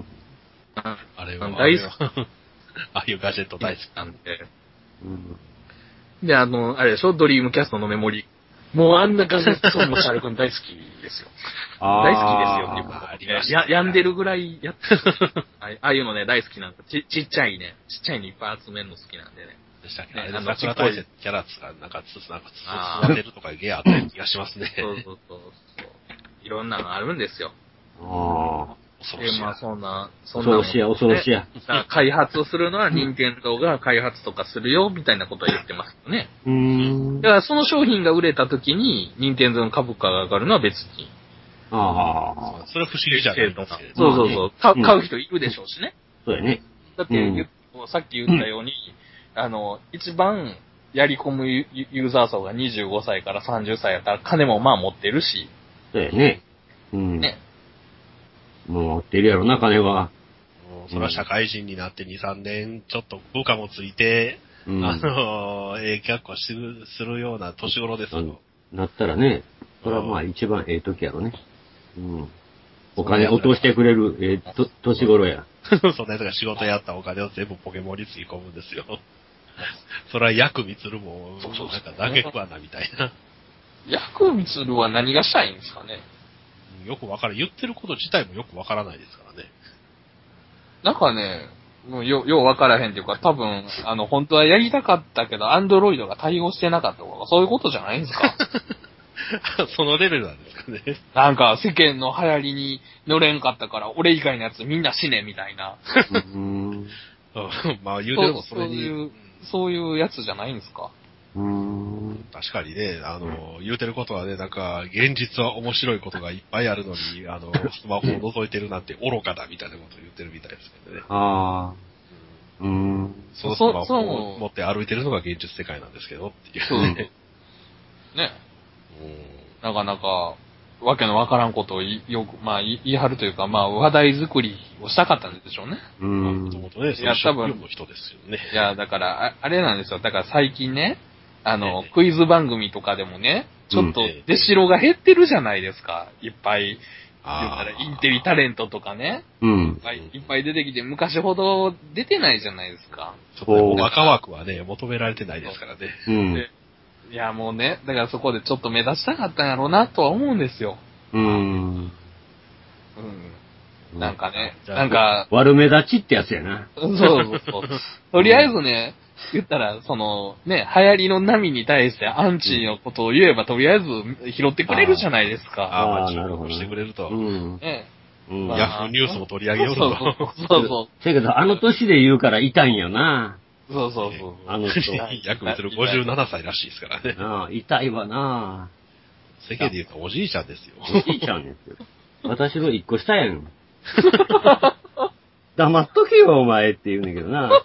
あ, あれは大好き。 ああいうガジェット大好きなんで。うん、で、あの、あれでしょ、ドリームキャストのメモリ。もうあんなガジェット持ち歩くの大好きですよ。大好きですよっていうか。や、病んでるぐらいやってああいうのね、大好きなんだ。ち、ちっちゃいね、ちっちゃいのいっぱい集めるの好きなんでね。 でしたっけね。あの、桜大戦キャラツがなんかつつ、なんかつつ、育てるとかゲーあったような気がしますね。 そうそうそうそう。いろんなのあるんですよ。 ああ。 恐ろしい。まあそんな、 そんな。恐ろしいや、恐ろしいや。 だから開発するのは任天堂が開発とかするよ、みたいなことは言ってますよね。うん。だからその商品が売れた時に、任天堂の株価が上がるのは別に。 ああ。それは不思議じゃないですか。 そうそうそう。買う、買う人いるでしょうしね。 そうやね。 だって、うん、さっき言ったように、うん、あの、一番やり込むユーザー層がにじゅうごさいからさんじゅっさいやったら金もまあ持ってるし。 そうやね。うん。ね。もう持ってるやろな、金は。 もうそれは社会人になってに、さんねんちょっと部下もついて、うん、あの、ええー、脚光する、するような年頃ですよ。 なったらね、それはまあ一番ええ時やろね。うん。お金落としてくれる、ええー、と、年頃や。 そんなやつが仕事やったお金を全部ポケモンにつぎ込むんですよ。それはヤクミツルも、なんか嘆くわなみたいな。 ヤクミツルは何がしたいんですかね。 よくわからん。言ってること自体もよくわからないですからね。 なんかね、もうよ、ようわからへんっていうか、多分、あの、本当はやりたかったけど、アンドロイドが対応してなかったとか、そういうことじゃないんですか。 そのレベルなんですかね。 なんか、世間の流行りに乗れんかったから、俺以外のやつみんな死ね、みたいな。うん。まあ、言うてもそれにそういう、そういうやつじゃないんですか。 うーん確かにね、あの、言うてることはね、なんか、現実は面白いことがいっぱいあるのに、あの、スマホを覗いてるなんて愚かだみたいなことを言ってるみたいですけどね。ああ。うん。そのスマホを持って歩いてるのが現実世界なんですけどっていうね。 ね。なかなか、わけのわからんことをよく、まあ、言い張るというか、まあ、話題作りをしたかったんでしょうね。 うん。もともとね、そういう職業の人ですよね。 いや、だから、あ、あれなんですよ。だから最近ね、あの、ええ、クイズ番組とかでもね、ちょっと出代が減ってるじゃないですか。いっぱい。言ったらインテリタレントとかね。うん。いっぱい、いっぱい出てきて、昔ほど出てないじゃないですか。 そう。若枠はね、求められてないですからね。うん。でいや、もうね、だからそこでちょっと目立ちたかったんやろうなとは思うんですよ。うん。うん。なんかね、なんか。 悪目立ちってやつやな。 そうそうそう。とりあえずね、言ったら、その、ね、流行りの波に対してアンチのことを言えば、とりあえず拾ってくれるじゃないですか。 ああ、なるほど。してくれると。うん。ね。うん、ヤフーニュースも取り上げようと。 そうそうそうそう。 だけど、あの年で言うから痛いんよな。 そうそうそう。 あの人。ヤクミツルごじゅうななさいらしいですからね。 ああ、痛いわな。 世間で言うとおじいちゃんですよ。 おじいちゃんですよ。私の一個下やん。黙っとけよ、お前って言うんだけどな。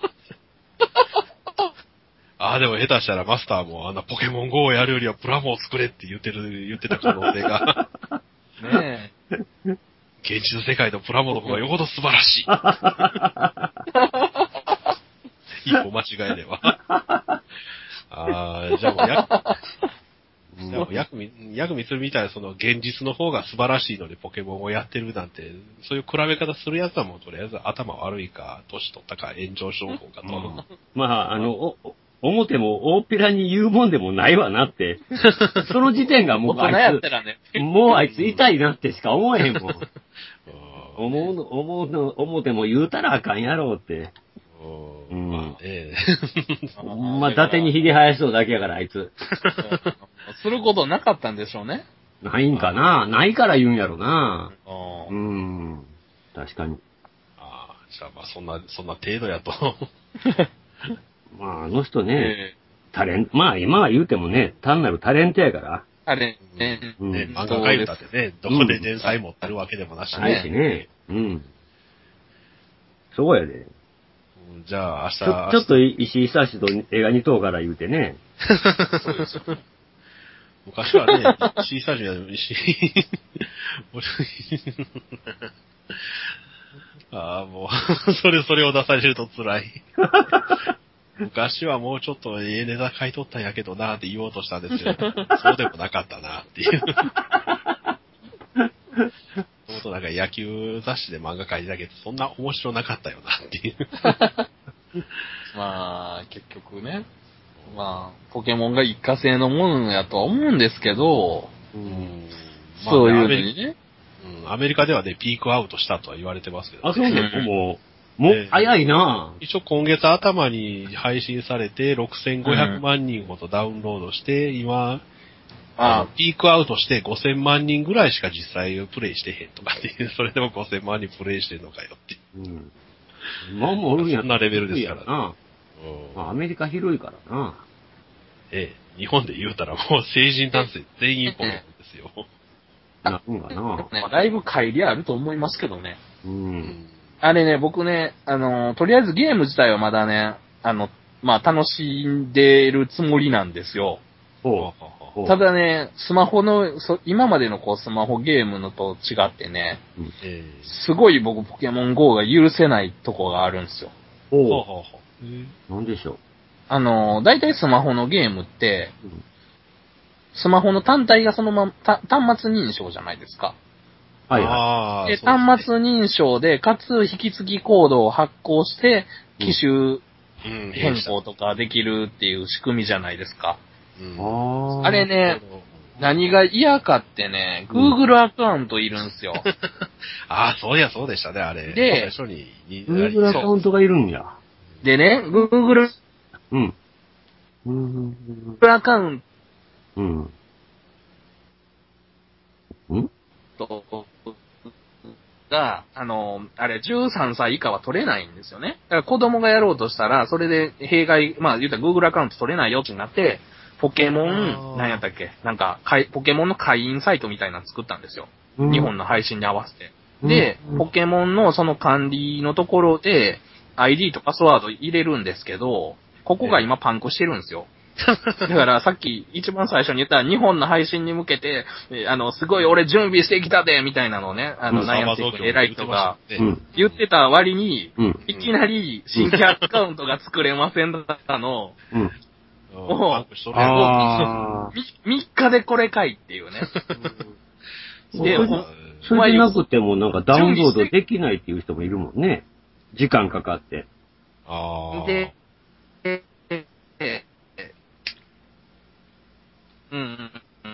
ああ、でも下手したらマスターもあんなポケモン ゴー をやるよりはプラモを作れって言ってる、言ってた可能性が。 ねえ。 現実世界のプラモの方がよほど素晴らしい。一歩間違えれば。ああ、じゃあもうや、じゃあもうヤクミ、ヤクミツルみたいなその現実の方が素晴らしいのでポケモンをやってるなんて、そういう比べ方するやつはもうとりあえず頭悪いか、年取ったか、炎上商法かと。うん、 まあ、あの、お、表も大っぴらに言うもんでもないわなって。その時点がもうあいつ、ね、もうあいつ痛いなってしか思えへんもん。思うの、思うの、表も言うたらあかんやろうって。 うん、まあね。 まあ、伊達にひげ生やしそうだけやから、あいつ。 することなかったんでしょうね。 ないんかな。ないから言うんやろな。うん。確かに。 ああ、じゃあまあそんな、そんな程度やと。 まあ、あの人ね、えー、タレント、まあ今は言うてもね、単なるタレントやから。 あれ、ね、 うん、ね、漫画描いたってね、どこで連載持ってるわけでもなしね。 ないしね。うん。そうやで。 じゃあ、明日。 ちょ、ちょっと石井久志と映画にとうから言うてね。 そうですよ。昔はね、石井久志は石井、ああ、もう、それ、それを出されると辛い。昔はもうちょっとええネタ書いとったんやけどなって言おうとしたんですけど、そうでもなかったなっていう。もっとなんか野球雑誌で漫画書いてたけど、そんな面白なかったよなっていう。 まあ、結局ね。まあ、ポケモンが一過性のものやとは思うんですけど、うん、そういうのにね。 うん、アメリカではね、ピークアウトしたとは言われてますけど、ね。 あ、そうなの、もう、もう、早いな一応今月頭に配信されて、ろくせんごひゃくまんにんほどダウンロードして、今、あピークアウトしてごせんまんにんぐらいしか実際プレイしてへんとかっていう、それでもごせんまんにんプレイしてんのかよっていう。うん。 まあもうおるんやそんなレベルですからな。うん。まあアメリカ広いからな。 ええ、日本で言うたらもう成人男性全員ポケモンですよ。 なるんかな。 ね、だいぶ乖離あると思いますけどね。 うん。 あれね、僕ね、あの、とりあえずゲーム自体はまだね、あの、まあ楽しんでるつもりなんですよ。 ほう。 ただね、スマホの、今までのこうスマホゲームのと違ってね、うん、すごい僕ポケモン ゴー が許せないとこがあるんですよ。 ほうほうほう。なんでしょう。 あの、大体スマホのゲームって、うん、スマホの単体がそのまま、端末認証じゃないですか。 はいはい。 で、端末認証で、かつ引き継ぎコードを発行して、機種変更とかできるっていう仕組みじゃないですか。うん、あれね、何が嫌かってね、Google アカウントいるんすよ。 ああ、そういやそうでしたね、あれ。 で、 最初に Google アカウントがいるんや。 でね、Google、 うん。 Google アカウント、うん。んと、が、あの、あれ、じゅうさんさい以下は取れないんですよね。だから子供がやろうとしたら、それで弊害、まあ言うたら Google アカウント取れないよってなって、ポケモン、何やったっけなんか、ポケモンの会員サイトみたいなの作ったんですよ。うん、日本の配信に合わせて。で、うん、ポケモンのその管理のところで、アイディー とパスワード入れるんですけど、ここが今パンクしてるんですよ。だからさっき一番最初に言った日本の配信に向けて、あの、すごい俺準備してきたでみたいなのね、あの、なんやっていく偉い人が言ってた割に、うん、いきなり新規アカウントが作れませんだったの、うんもう、みっかでこれかいっていうね。 で、それでなくてもなんかダウンロードできないっていう人もいるもんね。時間かかって。 あで、え、え、え、うん、うん、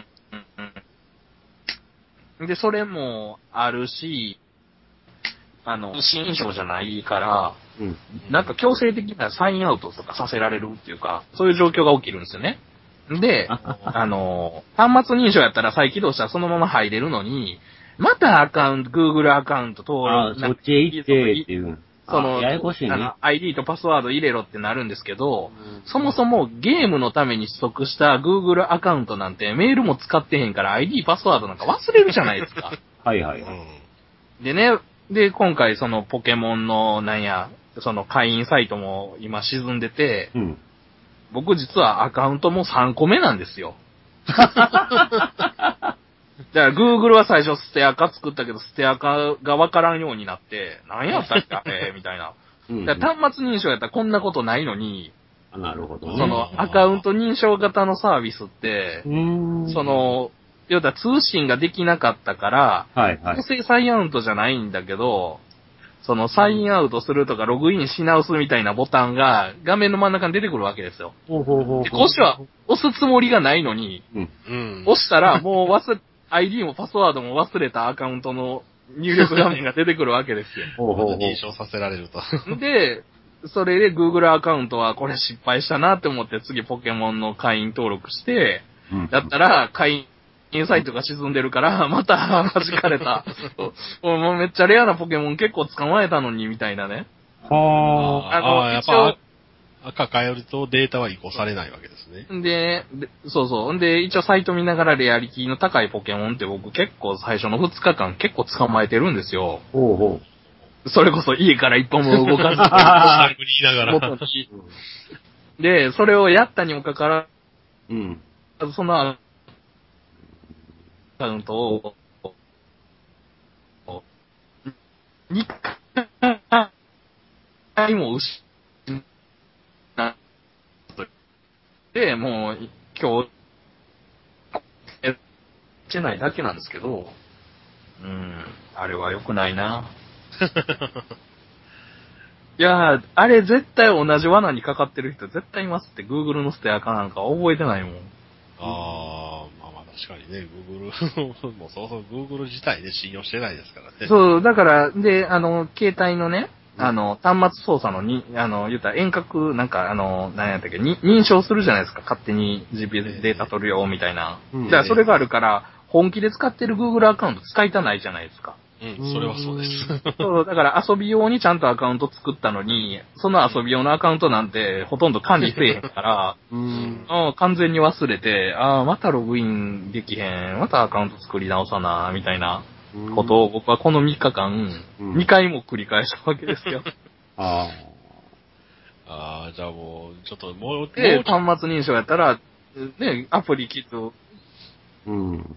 うん。で、それもあるし、あの、新章じゃないから、うん、なんか強制的なサインアウトとかさせられるっていうか、そういう状況が起きるんですよね。で、あの、端末認証やったら再起動したらそのまま入れるのに、またアカウント、Google アカウント登録ああ、そっちへ行ってっていう。 その、 ややこしいね。 あの、アイディー とパスワード入れろってなるんですけど、うん、そもそもゲームのために取得した Google アカウントなんてメールも使ってへんから アイディー、パスワードなんか忘れるじゃないですか。 はいはい。 でね、で、今回そのポケモンの、なんや、その会員サイトも今沈んでて、うん、僕実はアカウントもさんこめなんですよ。だから Google は最初ステアカ作ったけど、ステアカがわからんようになって、何やったっけあれみたいな。うんうん、だから端末認証やったらこんなことないのに、 なるほどね。 そのアカウント認証型のサービスって、その、要は通信ができなかったから、はいはい、強制サインアウトじゃないんだけど、そのサインアウトするとかログインし直すみたいなボタンが画面の真ん中に出てくるわけですよ。ほうほうほうほうで、こっちは押すつもりがないのに、うん、押したらもう忘れ、アイディー もパスワードも忘れたアカウントの入力画面が出てくるわけですよ。 ほうほうほう認証させられると。 で、それで Google アカウントはこれ失敗したなって思って次ポケモンの会員登録して、だったら会員サイトが沈んでるから、また弾かれた。もうめっちゃレアなポケモン結構捕まえたのに、みたいなね。 はあ。あの、あやっぱ赤変えるとデータは移行されないわけですね。 で、でそうそう。んで、一応サイト見ながらレアリティの高いポケモンって僕結構最初のふつかかん結構捕まえてるんですよ。ほうほう。それこそ家から一歩も動かずに。 言いながら。 で、それをやったにもかかわらず、うん。その、アカウントを、にかいも失ってもう、今日、やってないだけなんですけど、うん、あれは良くないな。いやー、あれ絶対同じ罠にかかってる人絶対いますって、Google のステアかなんか覚えてないもん。 あー、まあまあ確かにね、Google、もうそもそも Google 自体で信用してないですからね。 そう、だから、で、あの、携帯のね、あの、端末操作のに、あの、言ったら遠隔、なんか、あの、何やったっけ、に認証するじゃないですか、勝手に ジーピーエス データ取るよ、みたいな。えー、だからそれがあるから、本気で使ってる Google アカウント使いたないじゃないですか。 うん、それはそうです。 そう、だから遊び用にちゃんとアカウント作ったのに、その遊び用のアカウントなんてほとんど管理せえへんから、うん、完全に忘れて、ああ、またログインできへん、またアカウント作り直さな、みたいなことを僕はこのみっかかん、にかいも繰り返したわけですよ。 ああ。ああ、じゃあもう、ちょっともう、 で、端末認証やったら、ね、アプリきっと。 うん。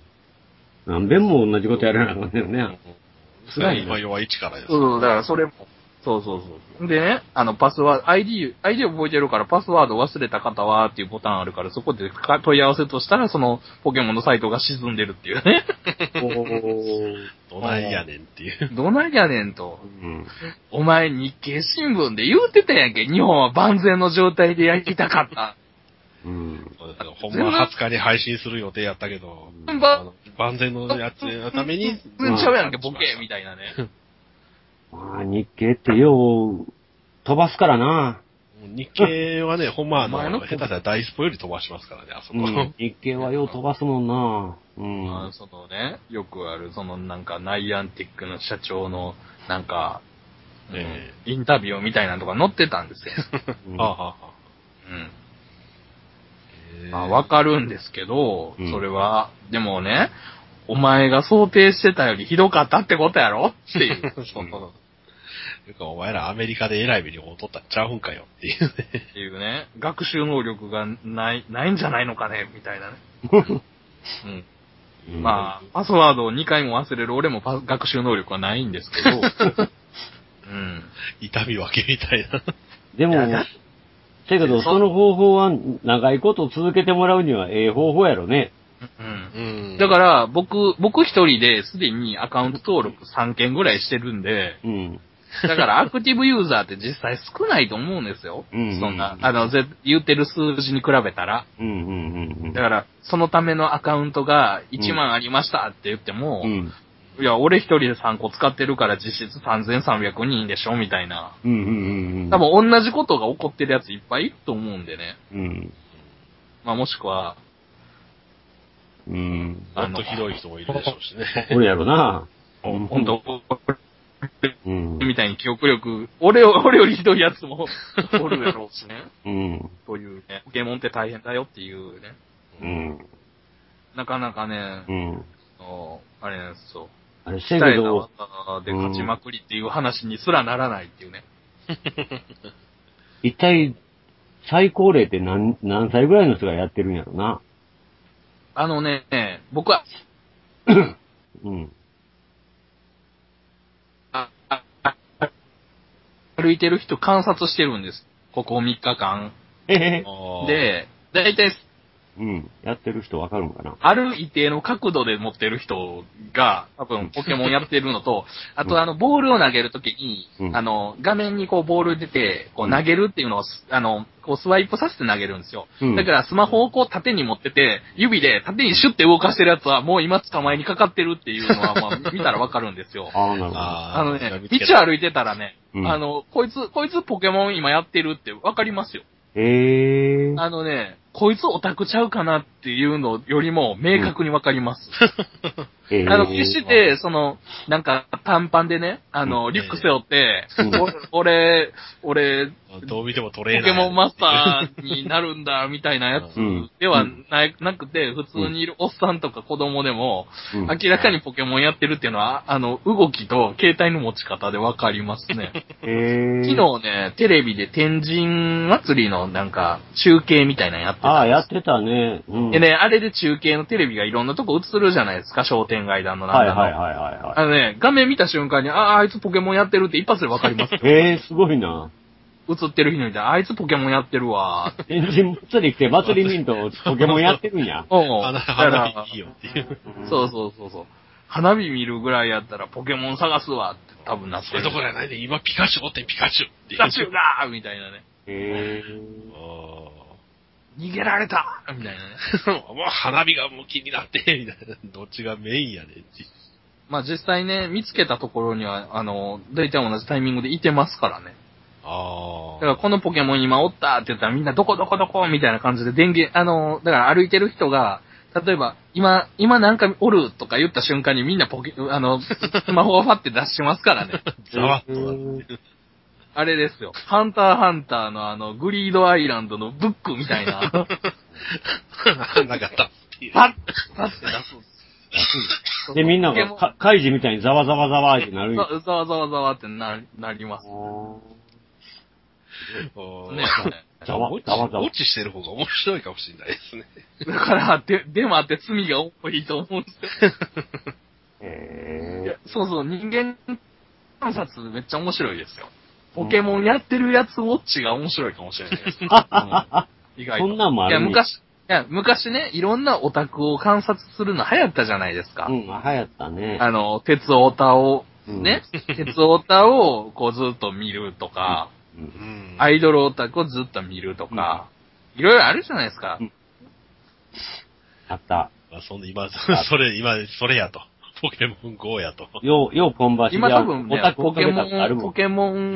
何遍も同じことやるんだよね。 それは今弱い力です、ね。 そう、だからそれも、そうそうそう。でね、あの、パスワード、アイディー、アイディー 覚えてるからパスワード忘れた方はっていうボタンあるから、そこで問い合わせとしたら、その、ポケモンのサイトが沈んでるっていうね。 どないやねんっていう。 どないやねんと。うん、お前日経新聞で言うてたやんけ。日本は万全の状態でやりたかった。 うん。ほんまははつかに配信する予定やったけど、うん、あの万全のやつのために。 全然ちゃうやんけ、ボケみたいなね。 まあ、日経ってよう、飛ばすからな。 日経はね、ほんまあの、下手したらダイスポより飛ばしますからね、あそこ。うん、 日経はよう飛ばすもんな。 うん。まあ、そのね、よくある、そのなんか、ナイアンティックの社長の、なんか、えー、インタビューみたいなのとか載ってたんですよ。うん。はあはあ、うんまあ、わかるんですけど、うん、それは、でもね、お前が想定してたよりひどかったってことやろっていう。 その、いうかお前らアメリカで偉い目に遭うとったんちゃうんかよっていうね。 っていうね、学習能力がない、ないんじゃないのかね、みたいなね。うん。まあ、パスワードをにかいも忘れる俺もパ学習能力はないんですけど、 うん。痛み分けみたいな。 でも、だけど、その方法は長いこと続けてもらうにはええ方法やろね。 うん。うん、だから、僕、僕一人ですでにアカウント登録さんけんぐらいしてるんで、うん。だからアクティブユーザーって実際少ないと思うんですよ。うん、うん。そんな、あの、言ってる数字に比べたら。うんうんうんうん。だから、そのためのアカウントがいちまんありましたって言っても、うん。いや、俺一人でさんこ使ってるから実質さんぜんさんびゃくにんでしょみたいな。うんうんうんうん。多分同じことが起こってるやついっぱいいると思うんでね。うん。まあもしくは、 うん。もっとひどい人もいるでしょうしね。 おるやろな。 ほんと、 うん。 みたいに記憶力、俺よ、俺よりひどいやつもおるやろうしね。 うん。 というね、ポケモンって大変だよっていうね。 うん。 なかなかね、 うん。 あれなんですよ。 あれ、せ鍛えたやけど、 技で勝ちまくりっていう話にすらならないっていうね。 一体、最高齢って何、何歳ぐらいの人がやってるんやろな。 あのね、僕は、 うん。 あ、あ、あ歩いてる人観察してるんです。ここみっかかん。 えへで、だいたい、 うん。やってる人わかるんかな。 ある一定の角度で持ってる人が、多分ポケモンやってるのと、あとあの、ボールを投げるときに、 うん、 あの、画面にこうボール出て、こう投げるっていうのを、あの、こうスワイプさせて投げるんですよ。 うん、 だからスマホをこう縦に持ってて、指で縦にシュッて動かしてるやつはもう今捕まえにかかってるっていうのは、まあ見たらわかるんですよ。 ああ、なるほど。 あのね、道歩いてたらね、うん、あの、こいつ、こいつポケモン今やってるってわかりますよ。 へえー。 あのね、こいつオタクちゃうかなっていうのよりも明確にわかります。うん、あの、決して、その、なんか短パンでね、あの、リュック背負って、うん、俺、俺、 どう見てもトレーナー。 ポケモンマスターになるんだ、みたいなやつではななくて、普通にいるおっさんとか子供でも、明らかにポケモンやってるっていうのは、あの、動きと携帯の持ち方でわかりますね。昨日ね、テレビで天神祭りのなんか、中継みたいなのやってた。 ああ、やってたね。 うん、でね、あれで中継のテレビがいろんなとこ映るじゃないですか、商店街だのなんだの。 はいはいはいはい、はい。 あのね、画面見た瞬間に、ああ、あいつポケモンやってるって一発でわかりますよ。 ええー、すごいな。 映ってる人みたいな、あいつポケモンやってるわ。 天神祭り来て祭り見んとポケモンやってるんや。 うん。 花火いいよっていう。 そうそうそうそう。花火見るぐらいやったらポケモン探すわって多分なってる。 そういうとこじゃないで、今ピカチュウおってピカチュウってピカチュウだーみたいなね。 へー。逃げられたみたいなね。 もう花火がもう気になって、みたいな。どっちがメインやねん。 まあ実際ね、見つけたところには、あの、大体同じタイミングでいてますからね。 ああ。 だからこのポケモン今おったって言ったらみんなどこどこどこみたいな感じで電源、あの、だから歩いてる人が、例えば、今、今なんかおるとか言った瞬間にみんなポケ、あの、スマホをファって出しますからね。 ざわっとなって。 あれですよ。ハンターハンターのあの、グリードアイランドのブックみたいな。 なんか立っていう。 パッ、パッて出す。 で、みんながか、カイジみたいにざわざわざわってなる。 ざわざわざわってな、なります。 ねざわざわざわ。落ちしてる方が面白いかもしれないですね。 だから、で、でもあって罪が多いと思うんですよ。 へー。そうそう、人間観察めっちゃ面白いですよ。ポケモンやってるやつウォッチが面白いかもしれないです。うん、意外と。 そんなんもある、 ね、いや、昔、いや、昔ね、いろんなオタクを観察するの流行ったじゃないですか。 うん、流行ったね。 あの、鉄オタを、ね、うん、鉄オタをこうずっと見るとか、うん、アイドルオタクをずっと見るとか、いろいろあるじゃないですか。うん、 あった。 あ、そんで今、それ、今、それやと。ポケモン ゴー やと。 よう、ようこんばし今多分ね、ポケモン、ポケモン、うん、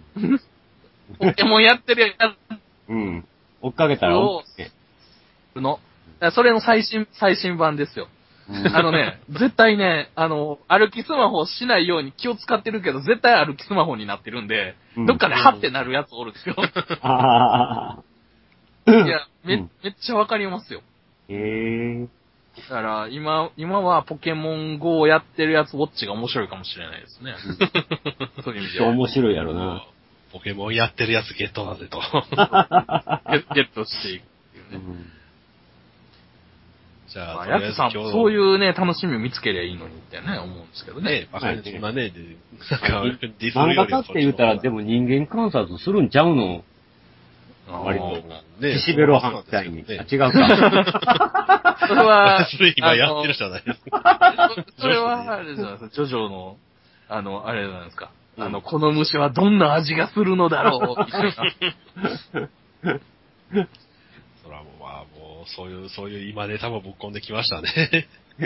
ポケモンやってるやつ。 うん。追っかけたら追っかけ。 の、それの最新、最新版ですよ。あのね、絶対ね、あの、歩きスマホをしないように気を使ってるけど、絶対歩きスマホになってるんで、うん、どっかでハってなるやつおるんですよ。あいや、め、めっちゃわかりますよ。 へー。 だから、今、今はポケモン ゴー をやってるやつウォッチが面白いかもしれないですね。 そういう意味では。面白いやろな。 ポケモンやってるやつゲットだぜと。 ゲットしていくっていうね。うんじゃあ、 ヤクさん、そういうね、楽しみを見つけりゃいいのにってね、思うんですけどね。 ね、バカにそんなね、なんか、 ディスるより漫画家って言ったら、でも人間観察するんちゃうの割と。ね。岸辺露伴みたいに。あ、違うか。 それは、 それ今やってるじゃないですか。 それは、あれじゃないですか、ジョジョの、あの、あれじゃないですか。あの、この虫はどんな味がするのだろう、みたいな。 そらもう、まあ、もう、そういう、そういう今ネタもぶっ込んできましたね。 ちょ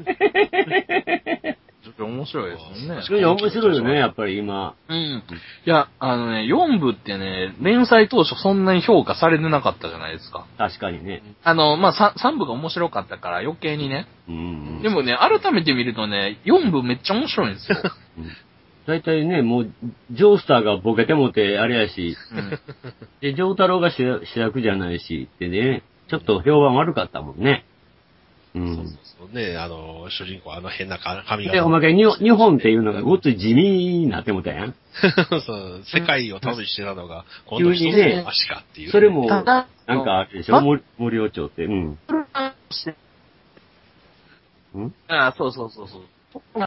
っと面白いですよね。 面白いよね、やっぱり今。 うん。いや、あのね、よん部ってね、連載当初そんなに評価されてなかったじゃないですか。 確かにね。 あの、まあ、さん部が面白かったから余計にね。うん、うん。でもね、改めて見るとね、よん部めっちゃ面白いんですよ。 大体ね、もう、ジョースターがボケてもて、あれやし、うん、で、ジョー太郎が主役じゃないし、ってね、ちょっと評判悪かったもんね。 うん。そうそうそうね、あの、主人公あの変な髪型。 で、おまけに日本っていうのがごっつい地味になってもたやん。 そう、世界を旅してたのが、 今度急にね、 足かっていう、ね。 それも、なんかあれでしょ、森、森尾町って。うん。 んああ、そうそうそうそう。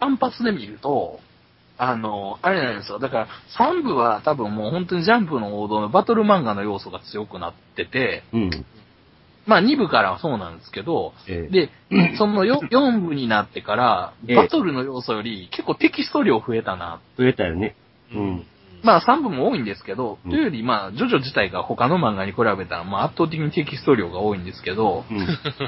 単発で見ると、あの、あれなんですよ。だから、さん部は多分もう本当にジャンプの王道のバトル漫画の要素が強くなってて、うん、まあに部からはそうなんですけど、ええ、で、その よん, 部になってから、バトルの要素より結構テキスト量増えたな。 増えたよね。 うん。まあさん部も多いんですけど、うん、というよりまあ、ジョジョ自体が他の漫画に比べたら、まあ圧倒的にテキスト量が多いんですけど、うん、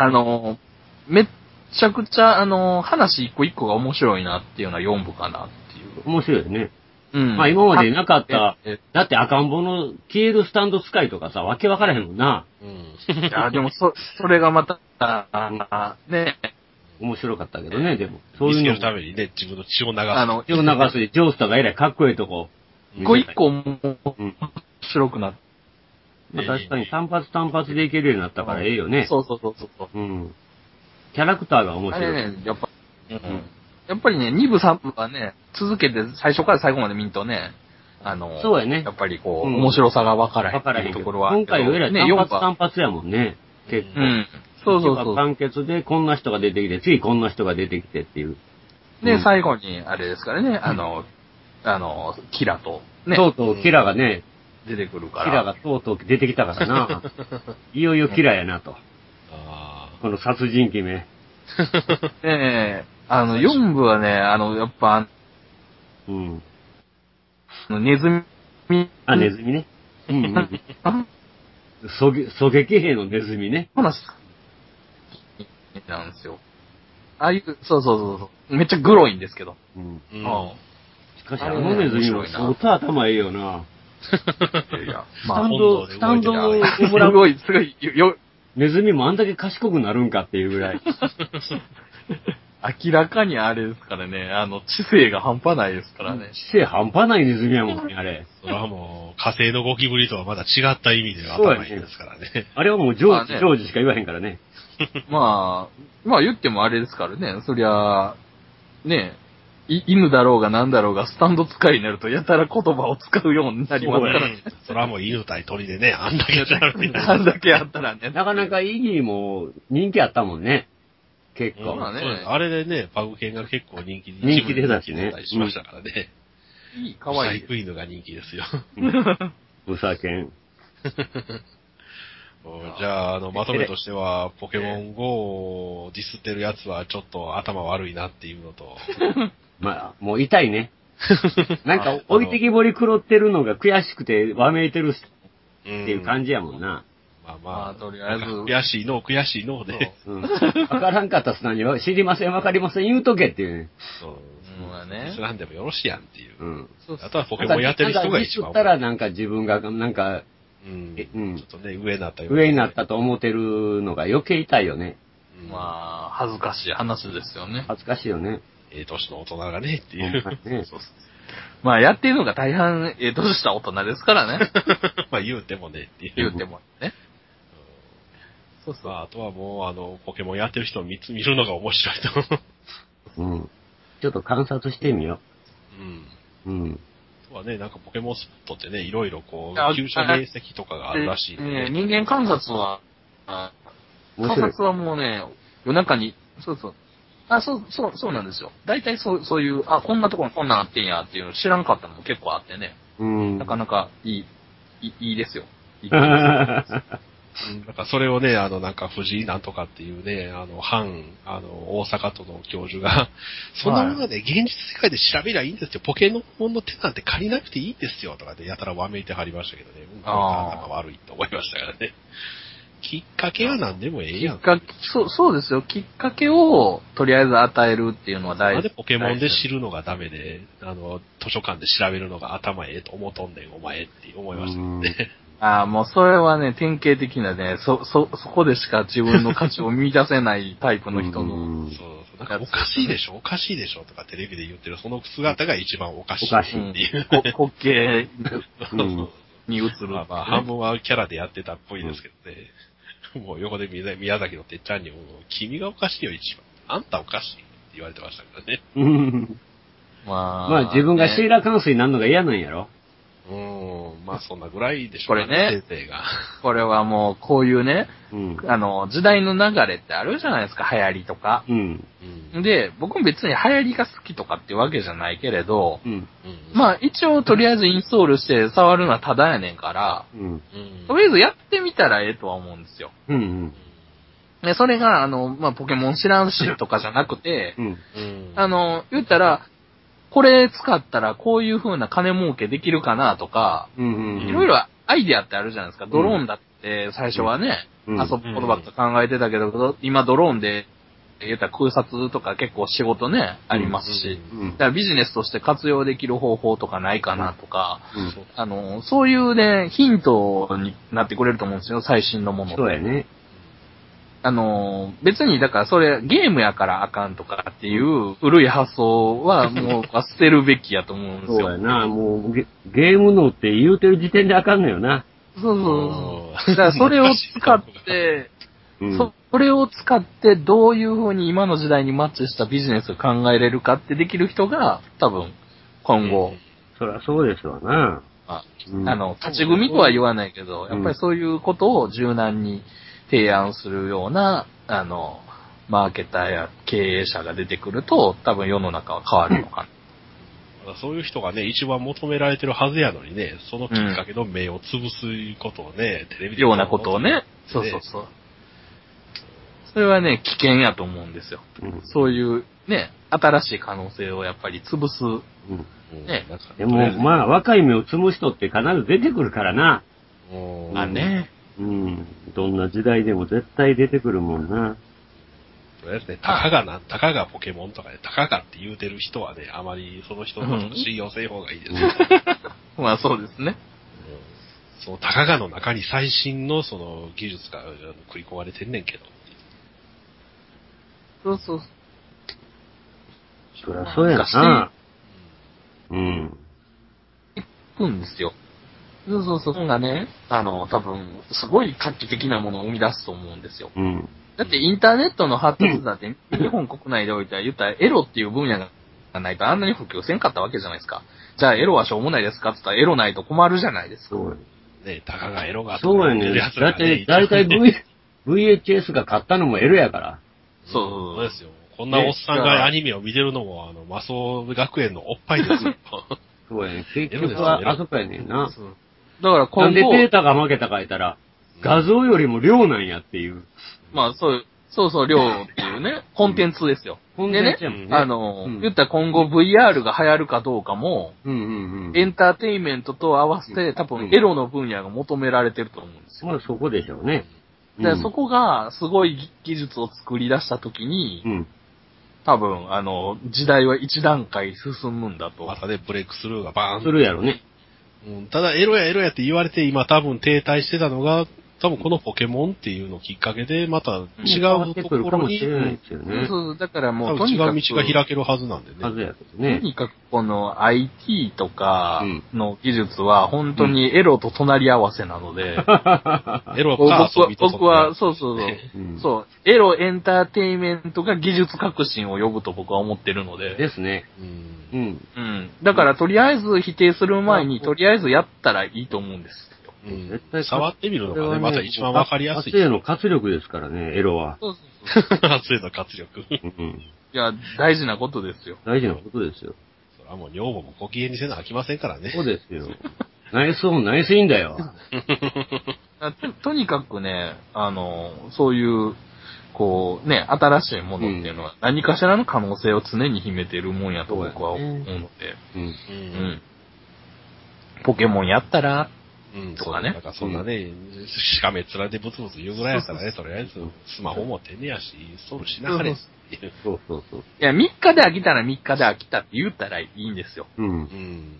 あの、めっちゃくちゃ、あの、話一個一個が面白いなっていうのはよん部かなっていう。 面白いよね。うん。まあ今までなかった、だって赤ん坊の消えるスタンド使いとかさ、わけわからへんもんな。 うん。いや、でもそ、それがまた、あね。 面白かったけどね、でも。 そういうの。見つけるためにね、自分の血を流す。あの、 血を流すで、ジョースターがえらいかっこいいとこ。 一個一個も、面白くなって。 まあ確かに単発単発でいけるようになったからええよね。 そうそうそうそう。 うん。キャラクターが面白い。 あれね、やっぱ、うん。やっぱりね、に部さん部はね、続けて最初から最後まで見んとね、あの、 そうやね。 やっぱりこう、うん、面白さが分からへん。分からへんところは。 今回より単発単発やもんね。結構。うん。 そうそうそう。 完結でこんな人が出てきて、次こんな人が出てきてっていう。 で、うん、最後に、あれですからね、あの、あの、キラと、 ね。とうとうキラがね、 出てくるから。 キラがとうとう出てきたからな。いよいよキラやなと。この殺人鬼め。 ええー、あの、よん部はね、あの、やっぱ、 うん。 ネズミ。 あ、ネズミね。うん、うん。狙撃兵のネズミね。 話なんですよ。ああいう、そうそうそうそう。めっちゃグロいんですけど。うん。うん。 しかし、あのネズミも相当頭いいよな。 いやいや、まあ、 スタンド、スタンドをすごい、すごい、よ、 ネズミもあんだけ賢くなるんかっていうぐらい。 明らかにあれですからね、あの、知性が半端ないですからね。 知性半端ないネズミやもんね、あれ。 それはもう、火星のゴキブリとはまだ違った意味で頭いいですからね。ねあれはもうジョージ、ジョージしか言わへんからね。 まあ、まあ言ってもあれですからね、そりゃ、ね、犬だろうが何だろうがスタンド使いになるとやたら言葉を使うようになりますからね。 それはもう犬対鳥でね、あんだけやったらね。 あんだけやったらね。 なかなかイギーも人気あったもんね。結構。 まあね。あれでね、パグ犬が結構人気で、人気出たしね。 しましたからね。 いい、かわいい。 ブサイク犬が人気ですよ。 ブサ犬。 じゃあ、あの、まとめとしては、ポケモン ゴー をディスってるやつはちょっと頭悪いなっていうのと。 まあ、もう痛いね。なんか、置いてきぼり黒ってるのが悔しくて、わめいてるっていう感じやもんな。 まあまあ、とりあえず。悔しいの、悔しいので。 うん。わからんかったっすなに、知りません、わかりません、言うとけっていうね。 そう。そうだね。知らんでもよろしいやんっていう。うん。あとはポケモンやってる人が一番。 言ったらなんか自分が、なんか、 うん。うん、ちょっとね、上になったよ、 ね。上になったと思ってるのが余計痛いよね。 うん、まあ、恥ずかしい話ですよね。 恥ずかしいよね。 ええ年の大人がね、っていう。ね、そうまあ、やってるのが大半、ええ年した大人ですからね。 まあ、言うてもね、っていう。 言うてもね。 そうそう。まあ、あとはもう、あの、ポケモンやってる人を見つ見るのが面白いと。 うん。ちょっと観察してみよう。うん。うん。あとはね、なんかポケモンスポットってね、いろいろこう、急所面積とかがあるらしいんで、ね。 人間観察は、観察はもうね、夜中に、そうそう。あ、そう、そう、そうなんですよ。大体そう、そういう、あ、こんなところこんなんあってんやっていうの知らんかったのも結構あってね。うん。なかなかいい、いい、いいですよ。いいですよ。 うん、なんかそれをね、あの、なんか藤井なんとかっていうね、あの、反、あの、大阪都の教授が、そんなもので現実世界で調べりゃいいんですよ。ポケモンの手なんて借りなくていいんですよ。とかでやたらわめいてはりましたけどね。うん、頭悪いと思いましたからね。きっかけは何でもええやん。 きっかけ、そう、そうですよ。きっかけを、とりあえず与えるっていうのは大事。 なんでポケモンで知るのがダメで、あの、図書館で調べるのが頭ええと思うとんねん、お前って思いましたけどね。 ああ、もうそれはね、典型的なね、そ、そ、そこでしか自分の価値を見出せないタイプの人の。 そうそう。なんかおかしいでしょおかしいでしょとかテレビで言ってるその姿が一番おかしい。おかしいっていう。 うん、滑稽に映る、ね。 まあまあ、半分はキャラでやってたっぽいですけどね。うん、もう横で宮崎のてっちゃんにも、君がおかしいよ一番。あんたおかしいって言われてましたからね。 まあ、まあ自分がシーラカンスになるのが嫌なんやろ。 うーん、まあそんなぐらいでしょうね。これね、 先生が。 これはもうこういうね、うん、あの、時代の流れってあるじゃないですか、流行りとか。うん、で、僕も別に流行りが好きとかっていうわけじゃないけれど、うん、まあ一応とりあえずインストールして触るのはただやねんから、うん、とりあえずやってみたらええとは思うんですよ。うんうんでそれが、あの、まあ、ポケモン知らんしとかじゃなくて、うん、あの、言ったら、これ使ったらこういう風な金儲けできるかなとか、いろいろアイデアってあるじゃないですか。ドローンだって最初はね、うん、遊ぶことばっか考えてたけど、今ドローンで言ったら空撮とか結構仕事ね、ありますし、だからビジネスとして活用できる方法とかないかなとか、うん、あの、そういうね、ヒントになってくれると思うんですよ、最新のものって。 そうやね。 あの、別に、だからそれ、ゲームやからあかんとかっていう古い発想はもう捨てるべきやと思うんですよ。 そうやな、もうゲ、ゲームのって言うてる時点であかんのよな。 そうそうそう。だからそれを使って、うん、そ、それを使ってどういう風に今の時代にマッチしたビジネスを考えれるかってできる人が多分今後。 そりゃそうですわな。 あ、うん、あの、勝ち組とは言わないけど、やっぱりそういうことを柔軟に提案するような、あの、マーケターや経営者が出てくると、多分世の中は変わるのかな。そういう人がね、一番求められてるはずやのにね、そのきっかけの目を潰すことをね、 テレビで。ようなことをね。そうそうそう。それはね、危険やと思うんですよ。うん、そういうね、新しい可能性をやっぱり潰す。うん、 ね。でも、まあ、若い目を摘む人って必ず出てくるからな。 まあね。 うん。どんな時代でも絶対出てくるもんな。 そうですね。たかがな、たかがポケモンとかで、たかがって言うてる人はね、あまりその人の信用せん方がいいです、ね。 うん、まあそうですね。 うん、そのたかがの中に最新のその技術が繰り込まれてんねんけど。 そうそう。 そりゃそうやな。うん。 行くんですよ。そうそうそう。そんなね、あの、多分、すごい画期的なものを生み出すと思うんですよ。うん。だってインターネットの発達だって、日本国内でおいては言ったらエロっていう分野がないとあんなに普及せんかったわけじゃないですか。じゃあエロはしょうもないですかって言ったらエロないと困るじゃないですか。そうね、たかがエロがそうやね。だって、だいたい V、ブイエイチエス が買ったのもエロやから。 そうそうですよ。こんなおっさんがアニメを見てるのも、あの、マソ学園のおっぱいですよ。 そうやね。結局はあそこやねんな。だから今後。 なんでペータが負けたか言ったら、画像よりも量なんやっていう。 まあ、そう、そうそう、量っていうね、コンテンツですよ。 コンテンツやもんね。 あの、うん、言ったら今後 ブイアール が流行るかどうかも、うんうんうん、エンターテインメントと合わせて多分エロの分野が求められてると思うんですよ。 まあそこでしょうね。 うん、でそこがすごい技術を作り出したときに、うん、多分、あの、時代は一段階進むんだと。 またね、ブレイクスルーがバーンするやろね。 うん、ただ、エロやエロやって言われて今多分停滞してたのが、多分このポケモンっていうのをきっかけで、また違うところに、 そうそう、だからもうとにかく違う道が開けるはずなんでね。 はずやけどね。 とにかくこの アイティー とかの技術は本当にエロと隣り合わせなので、 エロか遊びと僕は、そうそうそう、うん、そう、エロエンターテインメントが技術革新を呼ぶと僕は思ってるので。 ですね。 うん。うん。だからとりあえず否定する前に、とりあえずやったらいいと思うんです。 うん、絶対触ってみるのがね、また一番わかりやすい。 圧への活力ですからね、エロは。 そうそうそう。 圧への活力。うん。 いや、大事なことですよ。 大事なことですよ。 それはもう女房もご機嫌にせなあきませんからね。 そうですよ。ナイスオン、ナイスインだよ。 と, とにかくね、あの、そういう、こうね、新しいものっていうのは何かしらの可能性を常に秘めているもんやと僕は思うので。うん。うん。ポケモンやったら、 うん、 とかね。 なんかそんなね、しかめっ面でブツブツ言うぐらいやったらね、とりあえずスマホ持ってんねやし、インストールしなはれっていう。 そうそうそう。 いや、みっかで飽きたらみっかで飽きたって言ったらいいんですよ。 うん。 うん。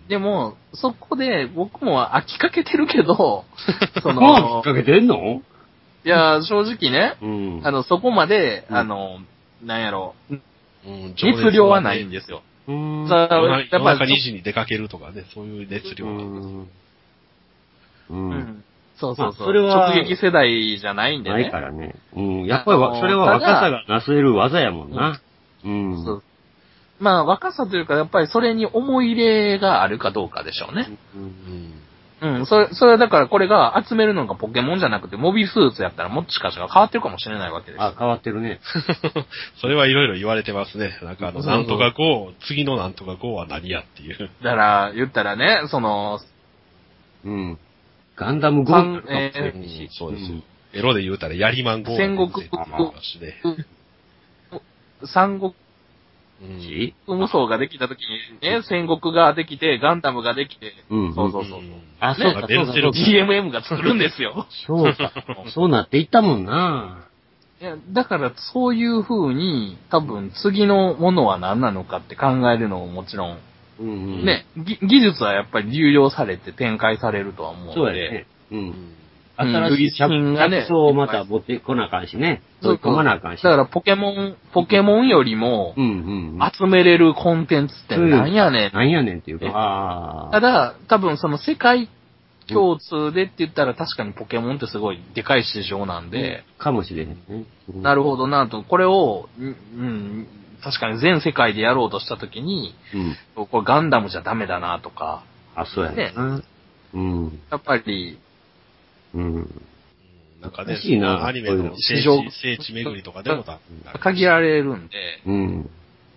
でも、そこで僕も飽きかけてるけど、そもうの、 きっかけてんのいや、正直ね、 うん。 あの、そこまで、 うんあの、なんやろ、 うん、 熱量はないんですよ。 うーん。 さあ夜やっぱ中にじに出かけるとかね、そういう熱量が。 うん。う。 うんん。そうそうそう。 まあそれは直撃世代じゃないんでね。 ないからね。うん。やっぱりわ、 あのそれは若さがなせる技やもんな。うん。 そう。まあ、若さというか、やっぱりそれに思い入れがあるかどうかでしょうね。 うん。 うん。 うん。それ、それはだからこれが集めるのがポケモンじゃなくて、モビスーツやったらもっとしかしか変わってるかもしれないわけです。 あ、変わってるね。 それはいろいろ言われてますね。なんかあの、 そうそうなんとかご、次のなんとかごは何やっていう。 だから、言ったらね、その、 うん。ガンダムゴ三ーかもしれえんし。 そうですよ。エロで言うたら、ヤリマンゴー戦国って言ってますしね。 三国うんし無双ができた時にね、戦国ができて、ガンダムができて、 うんそうそうそう。 あ、そうか、 ベルセルクジーエムエム が作るんですよ。 そうか。そうなっていったもんな。 いや、だからそういう風に、多分次のものは何なのかって考えるのももちろん、 うんうん。 ね、ぎ技術はやっぱり流用されて展開されるとは思うので。 そうやね。う。 うんん。 新しい着うんがね着想をまた持ってこなあかんしね。そう込まなあかんし。 だからポケモン、ポケモンよりもう、んうんうん。 集めれるコンテンツってなんやねん。 なんやねんっていうか。 ねああ。 ただ、多分その世界共通でって言ったら確かにポケモンってすごいでかい市場なんで、 かもしれへんね。 なるほどなと、これを、うんうん、確かに全世界でやろうとしたときに、 うん。 これガンダムじゃダメだなとか、 あ、そうやね。うん。 やっぱり、 うん。 なんかね、 欲しいなアニメの聖市場地、聖地巡りとかでもだ。 限られるんで、 うん。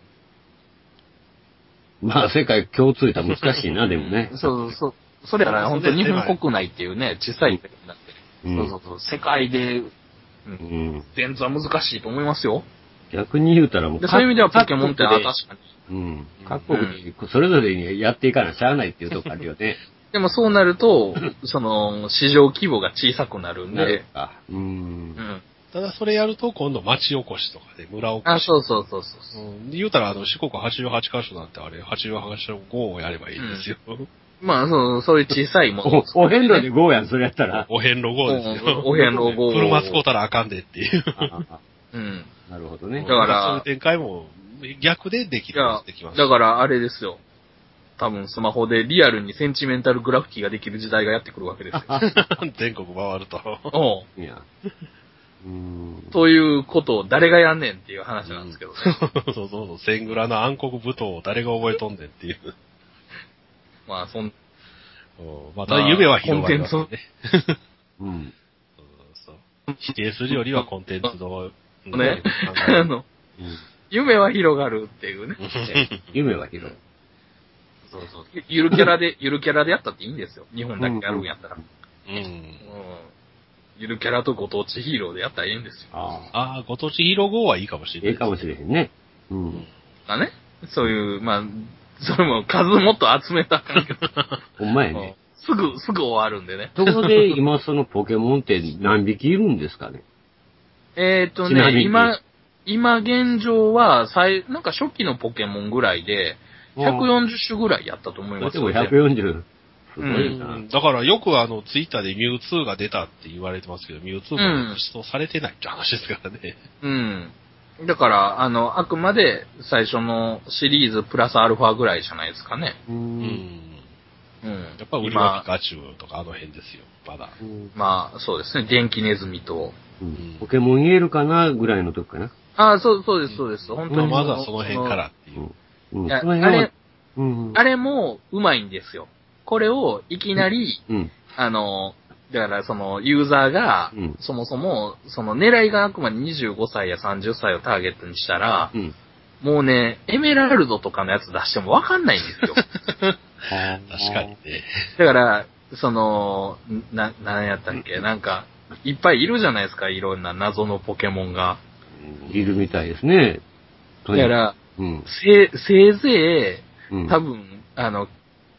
まあ、世界共通いたら難しいな、でもね。 そうそう、それから本当に日本国内っていうね、小さい国になって、 うんそうそうそう、世界で、う、 うんん。 全然難しいと思いますよ。 逆に言うたらもう、 でそういう意味ではポケモンって、あ、 各国で確かに。 うん。各国に、それぞれにやっていかなしゃあないっていうとこあるよね。 でもそうなると、その、市場規模が小さくなるんなるで、 か。うんう。ん。 ただそれやると今度町おこしとかで村おこし。 あ、そうそうそうそう。 うん。言うたらあの四国はちじゅうはちカ所なんてあれ、はちじゅうはちカ所ごをやればいいんですよ。 まあ、そう、そういう小さいものを作お、おってね遍路でゴーやん、それやったら。 お遍路ごですよ。 おお遍路ごを車使うたらあかんでっていう。 ああうん。 なるほどね。 だからそういう展開も逆でできるいや、 できます。 だからあれですよ。多分スマホでリアルにセンチメンタルグラフィティができる時代がやってくるわけですよ。 全国回ると。 おういや。うーん。 そういうことを誰がやんねんっていう話なんですけど。 そうそうそう。千蔵の暗黒舞踏を誰が覚えとんねんっていう。 まあ、そん、 うんまた夢は広がりますね。 うん。 そうそう否定するよりはコンテンツの、 ね、 考えるあの、 うん夢は広がるっていうね。 夢は広い。 そうそう。ゆゆるキャラで、ゆるキャラでやったっていいんですよ。日本だけやるんやったら。 うん。 うん。ゆるキャラとご当地ヒーローでやったらいいんですよ。 ああ。 ああ、ご当地ヒーロー号はいいかもしれない。 ええかもしれへんね。うん。 だね。そういう、まあ、それも数もっと集めたらあかんけど。 ほんまやね。 すぐ、すぐ終わるんでね。 ところで、今そのポケモンって何匹いるんですかね。 えっとね、 ちなみに今、今現状は、最、なんか初期のポケモンぐらいで、ひゃくよんじゅっ種ぐらいやったと思いますよ。 でもひゃくよんじゅう。すごいな。 うんだからよくあの、ツイッターでミュウツーが出たって言われてますけど、ミュウツーも実装されてないって話ですからね。 うん。だから、あの、あくまで最初のシリーズプラスアルファぐらいじゃないですかね。 う。 うんん。 うん。 やっぱウリワピカチュウとかあの辺ですよ、まだ。 うんまあ、そうですね。電気ネズミと。 うんポケモン言えるかなぐらいの時かな。 ああ、そう、そうです、そうです。本当に。 まずはその辺からっていう。 うん。 いやその辺はあれ、 うん。 あれもうまいんですよ。これをいきなり、 うん。 あの、だからそのユーザーがうん、 そもそも、その狙いがあくまでにじゅうごさいやさんじゅっさいをターゲットにしたら、 うん。 もうね、エメラルドとかのやつ出してもわかんないんですよ。 確かにね。 だから、その、な、なんやったっけ、なんか、いっぱいいるじゃないですか、いろんな謎のポケモンが。 いるみたいですね。 だから、 うん。 せ、せいぜうんい、多分、あの、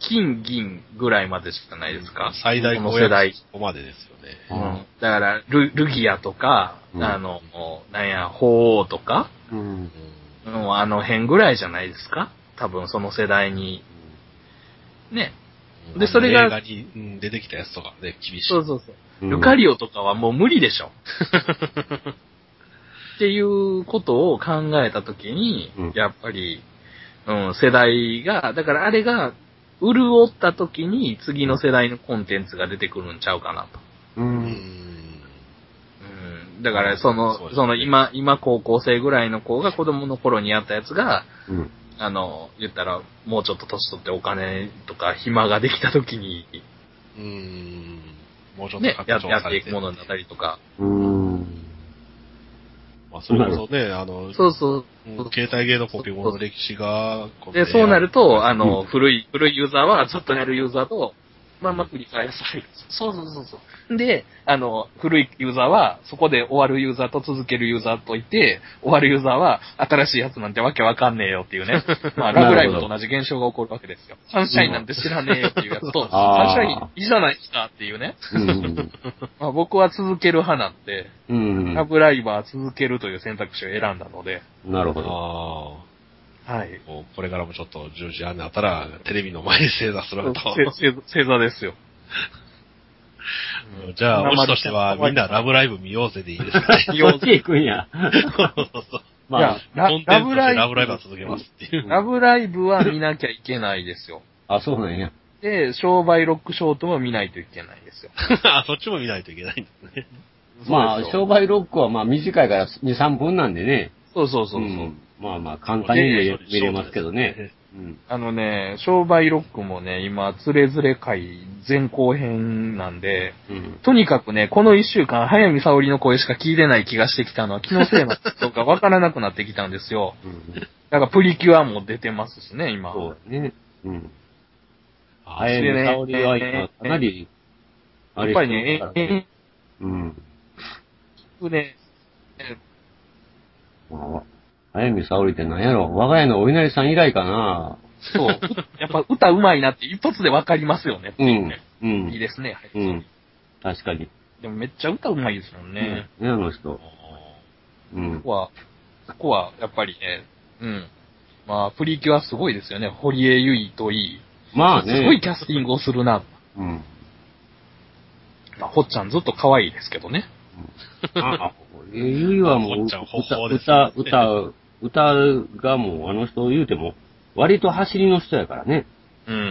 金、銀ぐらいまでしかないですか？ 最大公約そこまでですよね。 うん。だから、ル、ルギアとか、うん、あの、なんや、鳳凰とか、うん、あの辺ぐらいじゃないですか？多分その世代に。ね。で、それが。 映画に、うん、出てきたやつとかね、厳しい。 そうそうそう。ルカリオとかはもう無理でしょ。っていうことを考えたときに、うん、やっぱり、うん、世代が、だからあれが、潤ったときに次の世代のコンテンツが出てくるんちゃうかなと。うん。うん、だからその、そ, ね、その今、今高校生ぐらいの子が子供の頃にやったやつが、うん、あの、言ったらもうちょっと年取ってお金とか暇ができたときに、 うん。もうちょっとね、や, やっていくものになったりとか。 うん。 まあ、それこそね、あの、 そうそう。 携帯ゲーのポケモンの歴史が、 で、そうなると、あの、うん、古い、古いユーザーはずっとやるユーザーと、まあまあ繰り返される。そうそうそうそう。で、あの、古いユーザーは、そこで終わるユーザーと続けるユーザーといて、終わるユーザーは、新しいやつなんてわけわかんねえよっていうね。まあ、ラブライブと同じ現象が起こるわけですよ。サンシャインなんて知らねえよっていうやつと、サンシャインいいじゃないですかっていうね。うんまあ、僕は続ける派なんで、うん、ラブライバー続けるという選択肢を選んだので。 なるほど。 あはい。 もうこれからもちょっとじゅうじはんになったら、テレビの前で正座すると。 正座ですよ。 じゃあ、オチとしては、みんなラブライブ見ようぜでいいですかね。 見ようぜ行くんや。 まあ、ラ, ラブライブ。ラブライブは続けますっていう。 ラブライブは見なきゃいけないですよ。 あ、そうなんや。 で、商売ロックショートも見ないといけないですよ。 あ、そっちも見ないといけないんですね。 まあ、商売ロックはまあ短いからに、さんぷんなんでね。 そうそうそうそう。 うんまあまあ、簡単に見れ、見れますけどね。 うん、あのね、商売ロックもね、今、つれづれ会前後編なんで、うん、とにかくね、この一週間、早見沙織の声しか聞いてない気がしてきたのは、気のせいなのかわからなくなってきたんですよ。うん、だからプリキュアも出てますしね、今。 そうね。うん。早見沙織は今、かなり、 あれやっぱりね、えうん。 ね、 まあ早見沙織って何やろ我が家のお稲荷さん以来かなそう。やっぱ歌うまいなって一発でわかりますよねっていうね。 うん。うん、 いいですね。 うん。確かに。 でもめっちゃ歌うまいですもんね。 ね、あの人。 うん。ここは、ここはやっぱりね、うん。まあ、プリキュアすごいですよね。堀江由衣といい。 まあね。 すごいキャスティングをするな。 うん。 まあ、ほっちゃんずっと可愛いですけどね。 うん、あ、堀江由衣はもう、歌、歌、歌、歌がもうあの人言うても、割と走りの人やからね。 うん。うん。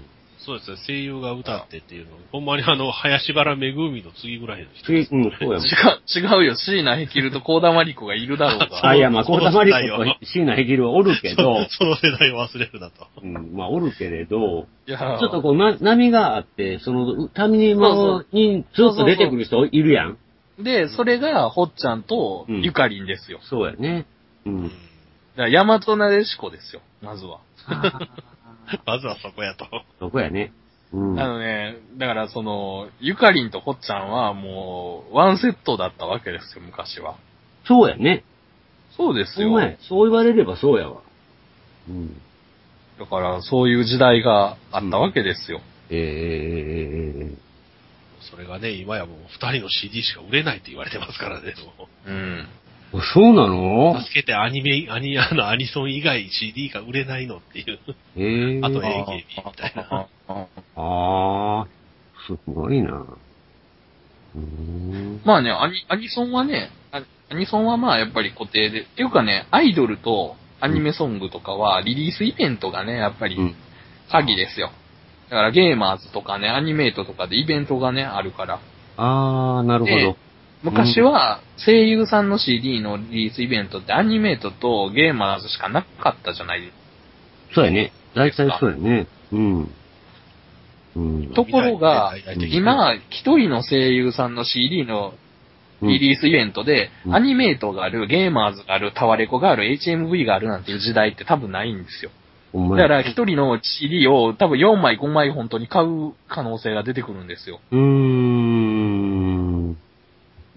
そうですね、声優が歌ってっていうの、ほんまにあの、林原めぐみの次ぐらいの人、 ね。うん、そうやもん。 違う、違うよ。椎名ヘキルとコーダマリコがいるだろうが。 あ、いや、まあ、コーダマリコと椎名ヘキルはおるけど。 その世代を忘れるなと。 うん、まあ、おるけれど、いやちょっとこう、な、波があって、その、民にもにずっと出てくる人いるやん。 で、それが、ほっちゃんとゆかりんですよ。 うん、そうやね。うん。 だから、大和なでしこですよ、まずは。 まずはそこやと。 そこやね。うん、 あのね、だからその、ゆかりんとほっちゃんはもう、ワンセットだったわけですよ、昔は。 そうやね。 そうですよ。 お前、そう言われればそうやわ。うん。 だから、そういう時代があったわけですよ。 うん、ええー。 それがね、今やもう二人の シーディー しか売れないって言われてますからね。 うん。 そうなの？ 助けてアニメ、アニ、あの、アニソン以外 シーディー が売れないのっていう。 へー。 あと エーケービー みたいな。 ああ、すごいな。うーんまあね、アニ、アニソンはね、アニソンはまあやっぱり固定で、っていうかね、アイドルとアニメソングとかはリリースイベントがね、やっぱり鍵ですよ。だからゲーマーズとかね、アニメートとかでイベントがね、あるから。 ああ、なるほど。 昔は声優さんの シーディー のリリースイベントってアニメートとゲーマーズしかなかったじゃないですか。 そうやね。大体そうやね。うん。うん、 ところが、今、一人の声優さんの シーディー のリリースイベントで、うん、アニメートがある、ゲーマーズがある、タワレコがある、エイチエムブイ があるなんていう時代って多分ないんですよ。だから一人の シーディー を多分よんまいごまい本当に買う可能性が出てくるんですよ。 うーん。 だ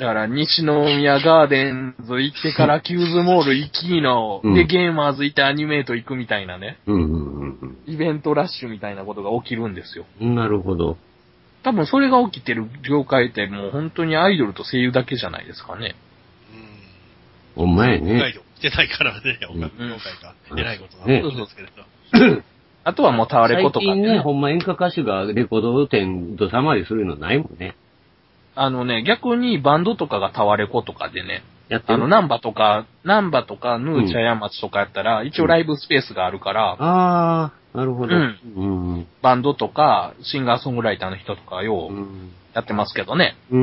だから西宮ガーデンズ行ってからキューズモール行きの、 うん、 でゲーマーズ行ってアニメート行くみたいなね、 うんうんうんイベントラッシュみたいなことが起きるんですよ。 なるほど。 多分それが起きてる業界ってもう本当にアイドルと声優だけじゃないですかね。 うん。ほんまやね。 北海道来てないからね、音楽業界が偉いことなんですけれど。 ね、あとはもうタワレコとか、ね。 最近ね、ほんま演歌歌手がレコード店どさまりするのないもんね。 あのね、逆にバンドとかがタワレコとかでね、 やってるあの、ナンバとか、ナンバとか、ヌーチャヤマツとかやったら、うん、一応ライブスペースがあるから、 あー、なるほど。 うん。うん、バンドとか、シンガーソングライターの人とかよう、やってますけどね。 うん。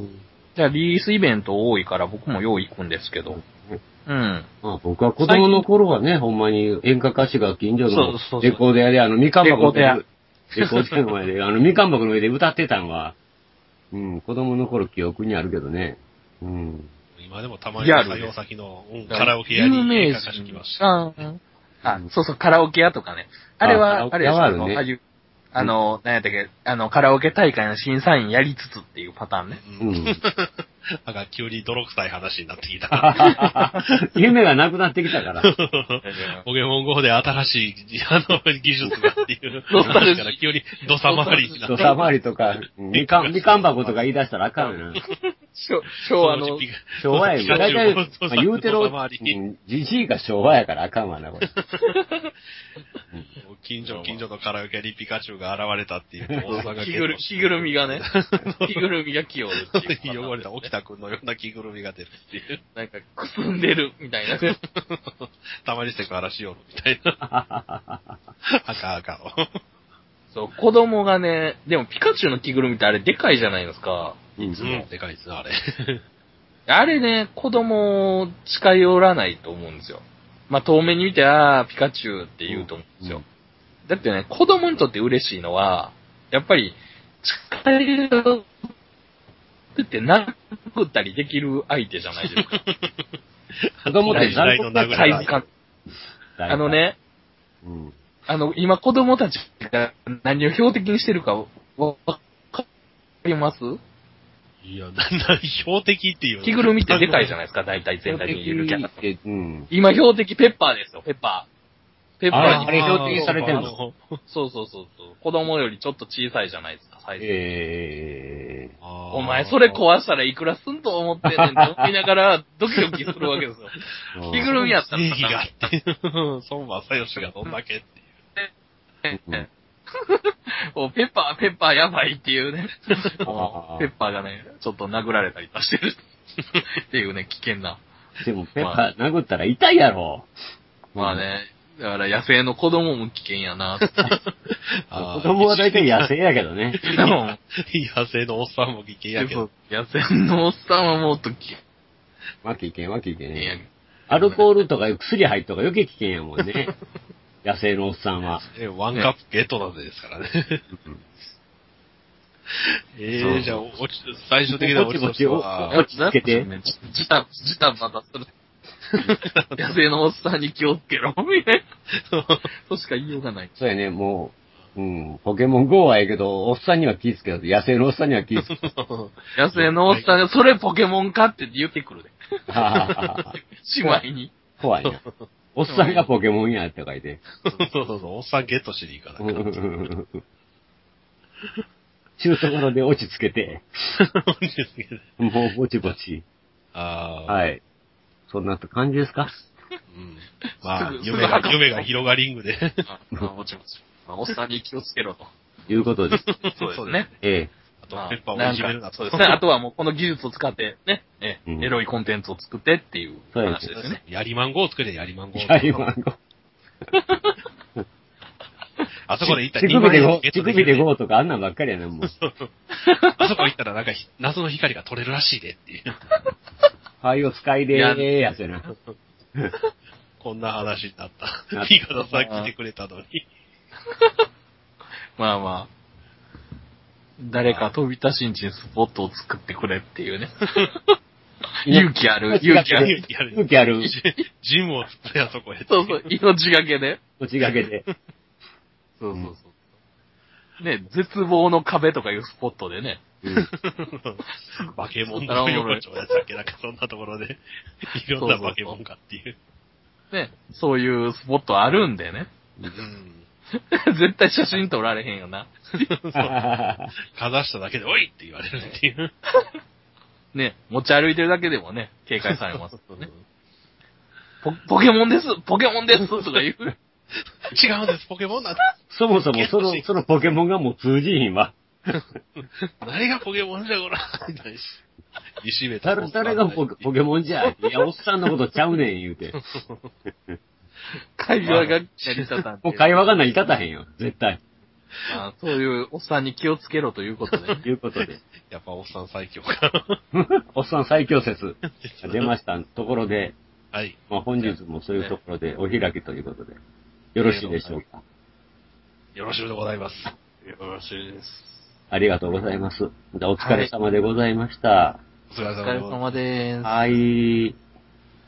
じゃあ、リリースイベント多いから僕もよう行くんですけど。うん。 あ僕は子供の頃はね、ほんまに演歌歌手が近所のレコード屋で、あの、みかん箱の上で、レコード屋の前で、あの、みかん箱の上で歌ってたのは、うん、子供の頃記憶にあるけどね。うん。 今でもたまに作業先の、うん、カラオケ屋に演歌歌手来ました。 あ、あ、そうそう、カラオケ屋とかね。あれは、あれですよ、ね、ああいう、あの、何やったっけ、あの、カラオケ大会の審査員やりつつっていうパターンね。 うん。なんか急に泥臭い話になってきた。 夢がなくなってきたから。 ポケモン ゴー で新しい、あの、技術がっていう。だから急に土佐回りになって。 土佐回りとか、みかん、みかん箱とか言い出したらあかんよな。 昭和の。 昭和や。だいたい、まあ、言うてろ、じじいが昭和やからあかんわな、これ。 近所、近所のカラオケにピカチュウが現れたっていう。大阪着ぐる、着ぐるみがね。着ぐるみが着よるっていう。 汚れた沖田くんのような着ぐるみが出るっていう。 なんか、くすんでるみたいな。 たまにセクハラしよるみたいな。あかんあかん。 そう、子供がね、でもピカチュウの着ぐるみってあれでかいじゃないですか。 いつもでかいですね、あれ。 あれね、子供近寄らないと思うんですよ。まあ、遠目に見て、あー、ピカチュウって言うと思うんですよ。うんうん、だってね、子供にとって嬉しいのは、やっぱり、近寄って殴ったりできる相手じゃないですか。 子供ってサイズ感。 あのね、 うん、 あの、今子供たちが何を標的にしてるかわかります？ いや、な、な、標的っていう。 着ぐるみってでかいじゃないですか、大体全体にいるキャラ。 うん、 今標的ペッパーですよ、ペッパー。ペッパーに。 あれ標的されてるの？ そうそうそうそう。子供よりちょっと小さいじゃないですか、サイズ。 えー、 お前それ壊したらいくらすんと思ってんねんって思いながらドキドキするわけですよ。着ぐるみやったら。 正義があって。孫正義がどんだけっていう。 うんおペッパー、ペッパーやばいっていうね。ペッパーがね、ちょっと殴られたりとしてるっていうね、危険な。 でもペッパー殴ったら痛いやろ。 まあね、だから野生の子供も危険やなって。 子供は大体野生やけどね。 野生のおっさんも危険やけど。 野生のおっさんはもっと危険。 わけいけんわけいけんね。アルコールとか薬入っとか余計危険やもんね。野生のおっさんは。 え、ワンカップゲットだぜですからね。えー、じゃあ、落ち、最終的な落ちとしては、 落ち着けて。 ジタ、ジタバタする。野生のおっさんに気をつけろ、みたいな。としか言いようがない。 そうやね、もう、うん、ポケモン ゴー はええけど、おっさんには気ぃつけろ。野生のおっさんには気ぃつけろ。 野生のおっさんが、それポケモンかって言ってくるで。姉妹に。 怖いな。おっさんがポケモンやって書いて。 そうそうそう、おっさんゲットしに行かないから。 中ところで落ち着けて。 落ち着けて。 もうぼちぼち。 ああ。 はい。そんな感じですか？ うん。まあ、夢が、夢が広がりんぐで。 あ、もちろん。まあ、おっさんに気をつけろと。 いうことです。 そうですね。 ええ。 あと、ペッパーをいじめるなと。 そうですね。あとはもうこの技術を使って、ね、ええ、エロいコンテンツを作ってっていう話ですね。 やりまんごを作れ、やりまんごを。 やりまんご。 あそこで行ったら、乳首でご、乳首でごとかあんなんばっかりやな、もう。 あそこ行ったらなんか、謎の光が取れるらしいでっていう。 はいを使いでーやつやな。 こんな話になった。ピカドさん来てくれたのに。 まあまあ。誰か飛び出しんちにスポットを作ってくれっていうね。勇気ある、勇気ある。 勇気ある。勇気ある。 ジムを作れやそこへ。 そうそう、命がけで。 命がけで。 そうそうそう。ね、絶望の壁とかいうスポットでね。 うん、 バケモンの横丁やつだっけ、なんかそんなところで、いろんなバケモンがっていう。 そうそうそうね、そういうスポットあるんでね。 うん。 絶対写真撮られへんよな。 かざしただけで、おいって言われるっていう。 ね、持ち歩いてるだけでもね、警戒されますとね。ポ、ポケモンですポケモンですとか言う。 違うんです、ポケモンなんだ。 そもそもその、そのポケモンがもう通じひんわ。 何がポケモンじゃごらんみたいな。石目誰、誰がポケ、ポケモンじゃいや、おっさんのことちゃうねん、言うて。 会話が成り立たん。 もう会話が成り立たへんよ、絶対。 あそういうおっさんに気をつけろということで、ね。 いうことで。 やっぱおっさん最強か。 おっさん最強説が出ましたところで、 はい。 まあ本日もそういうところでお開きということで、よろしいでしょうか。 よろしゅうでございます。 よろしいです。 ありがとうございます。お疲れ様でございました。 はい、お疲れ様です。 お疲れ様です。 はい。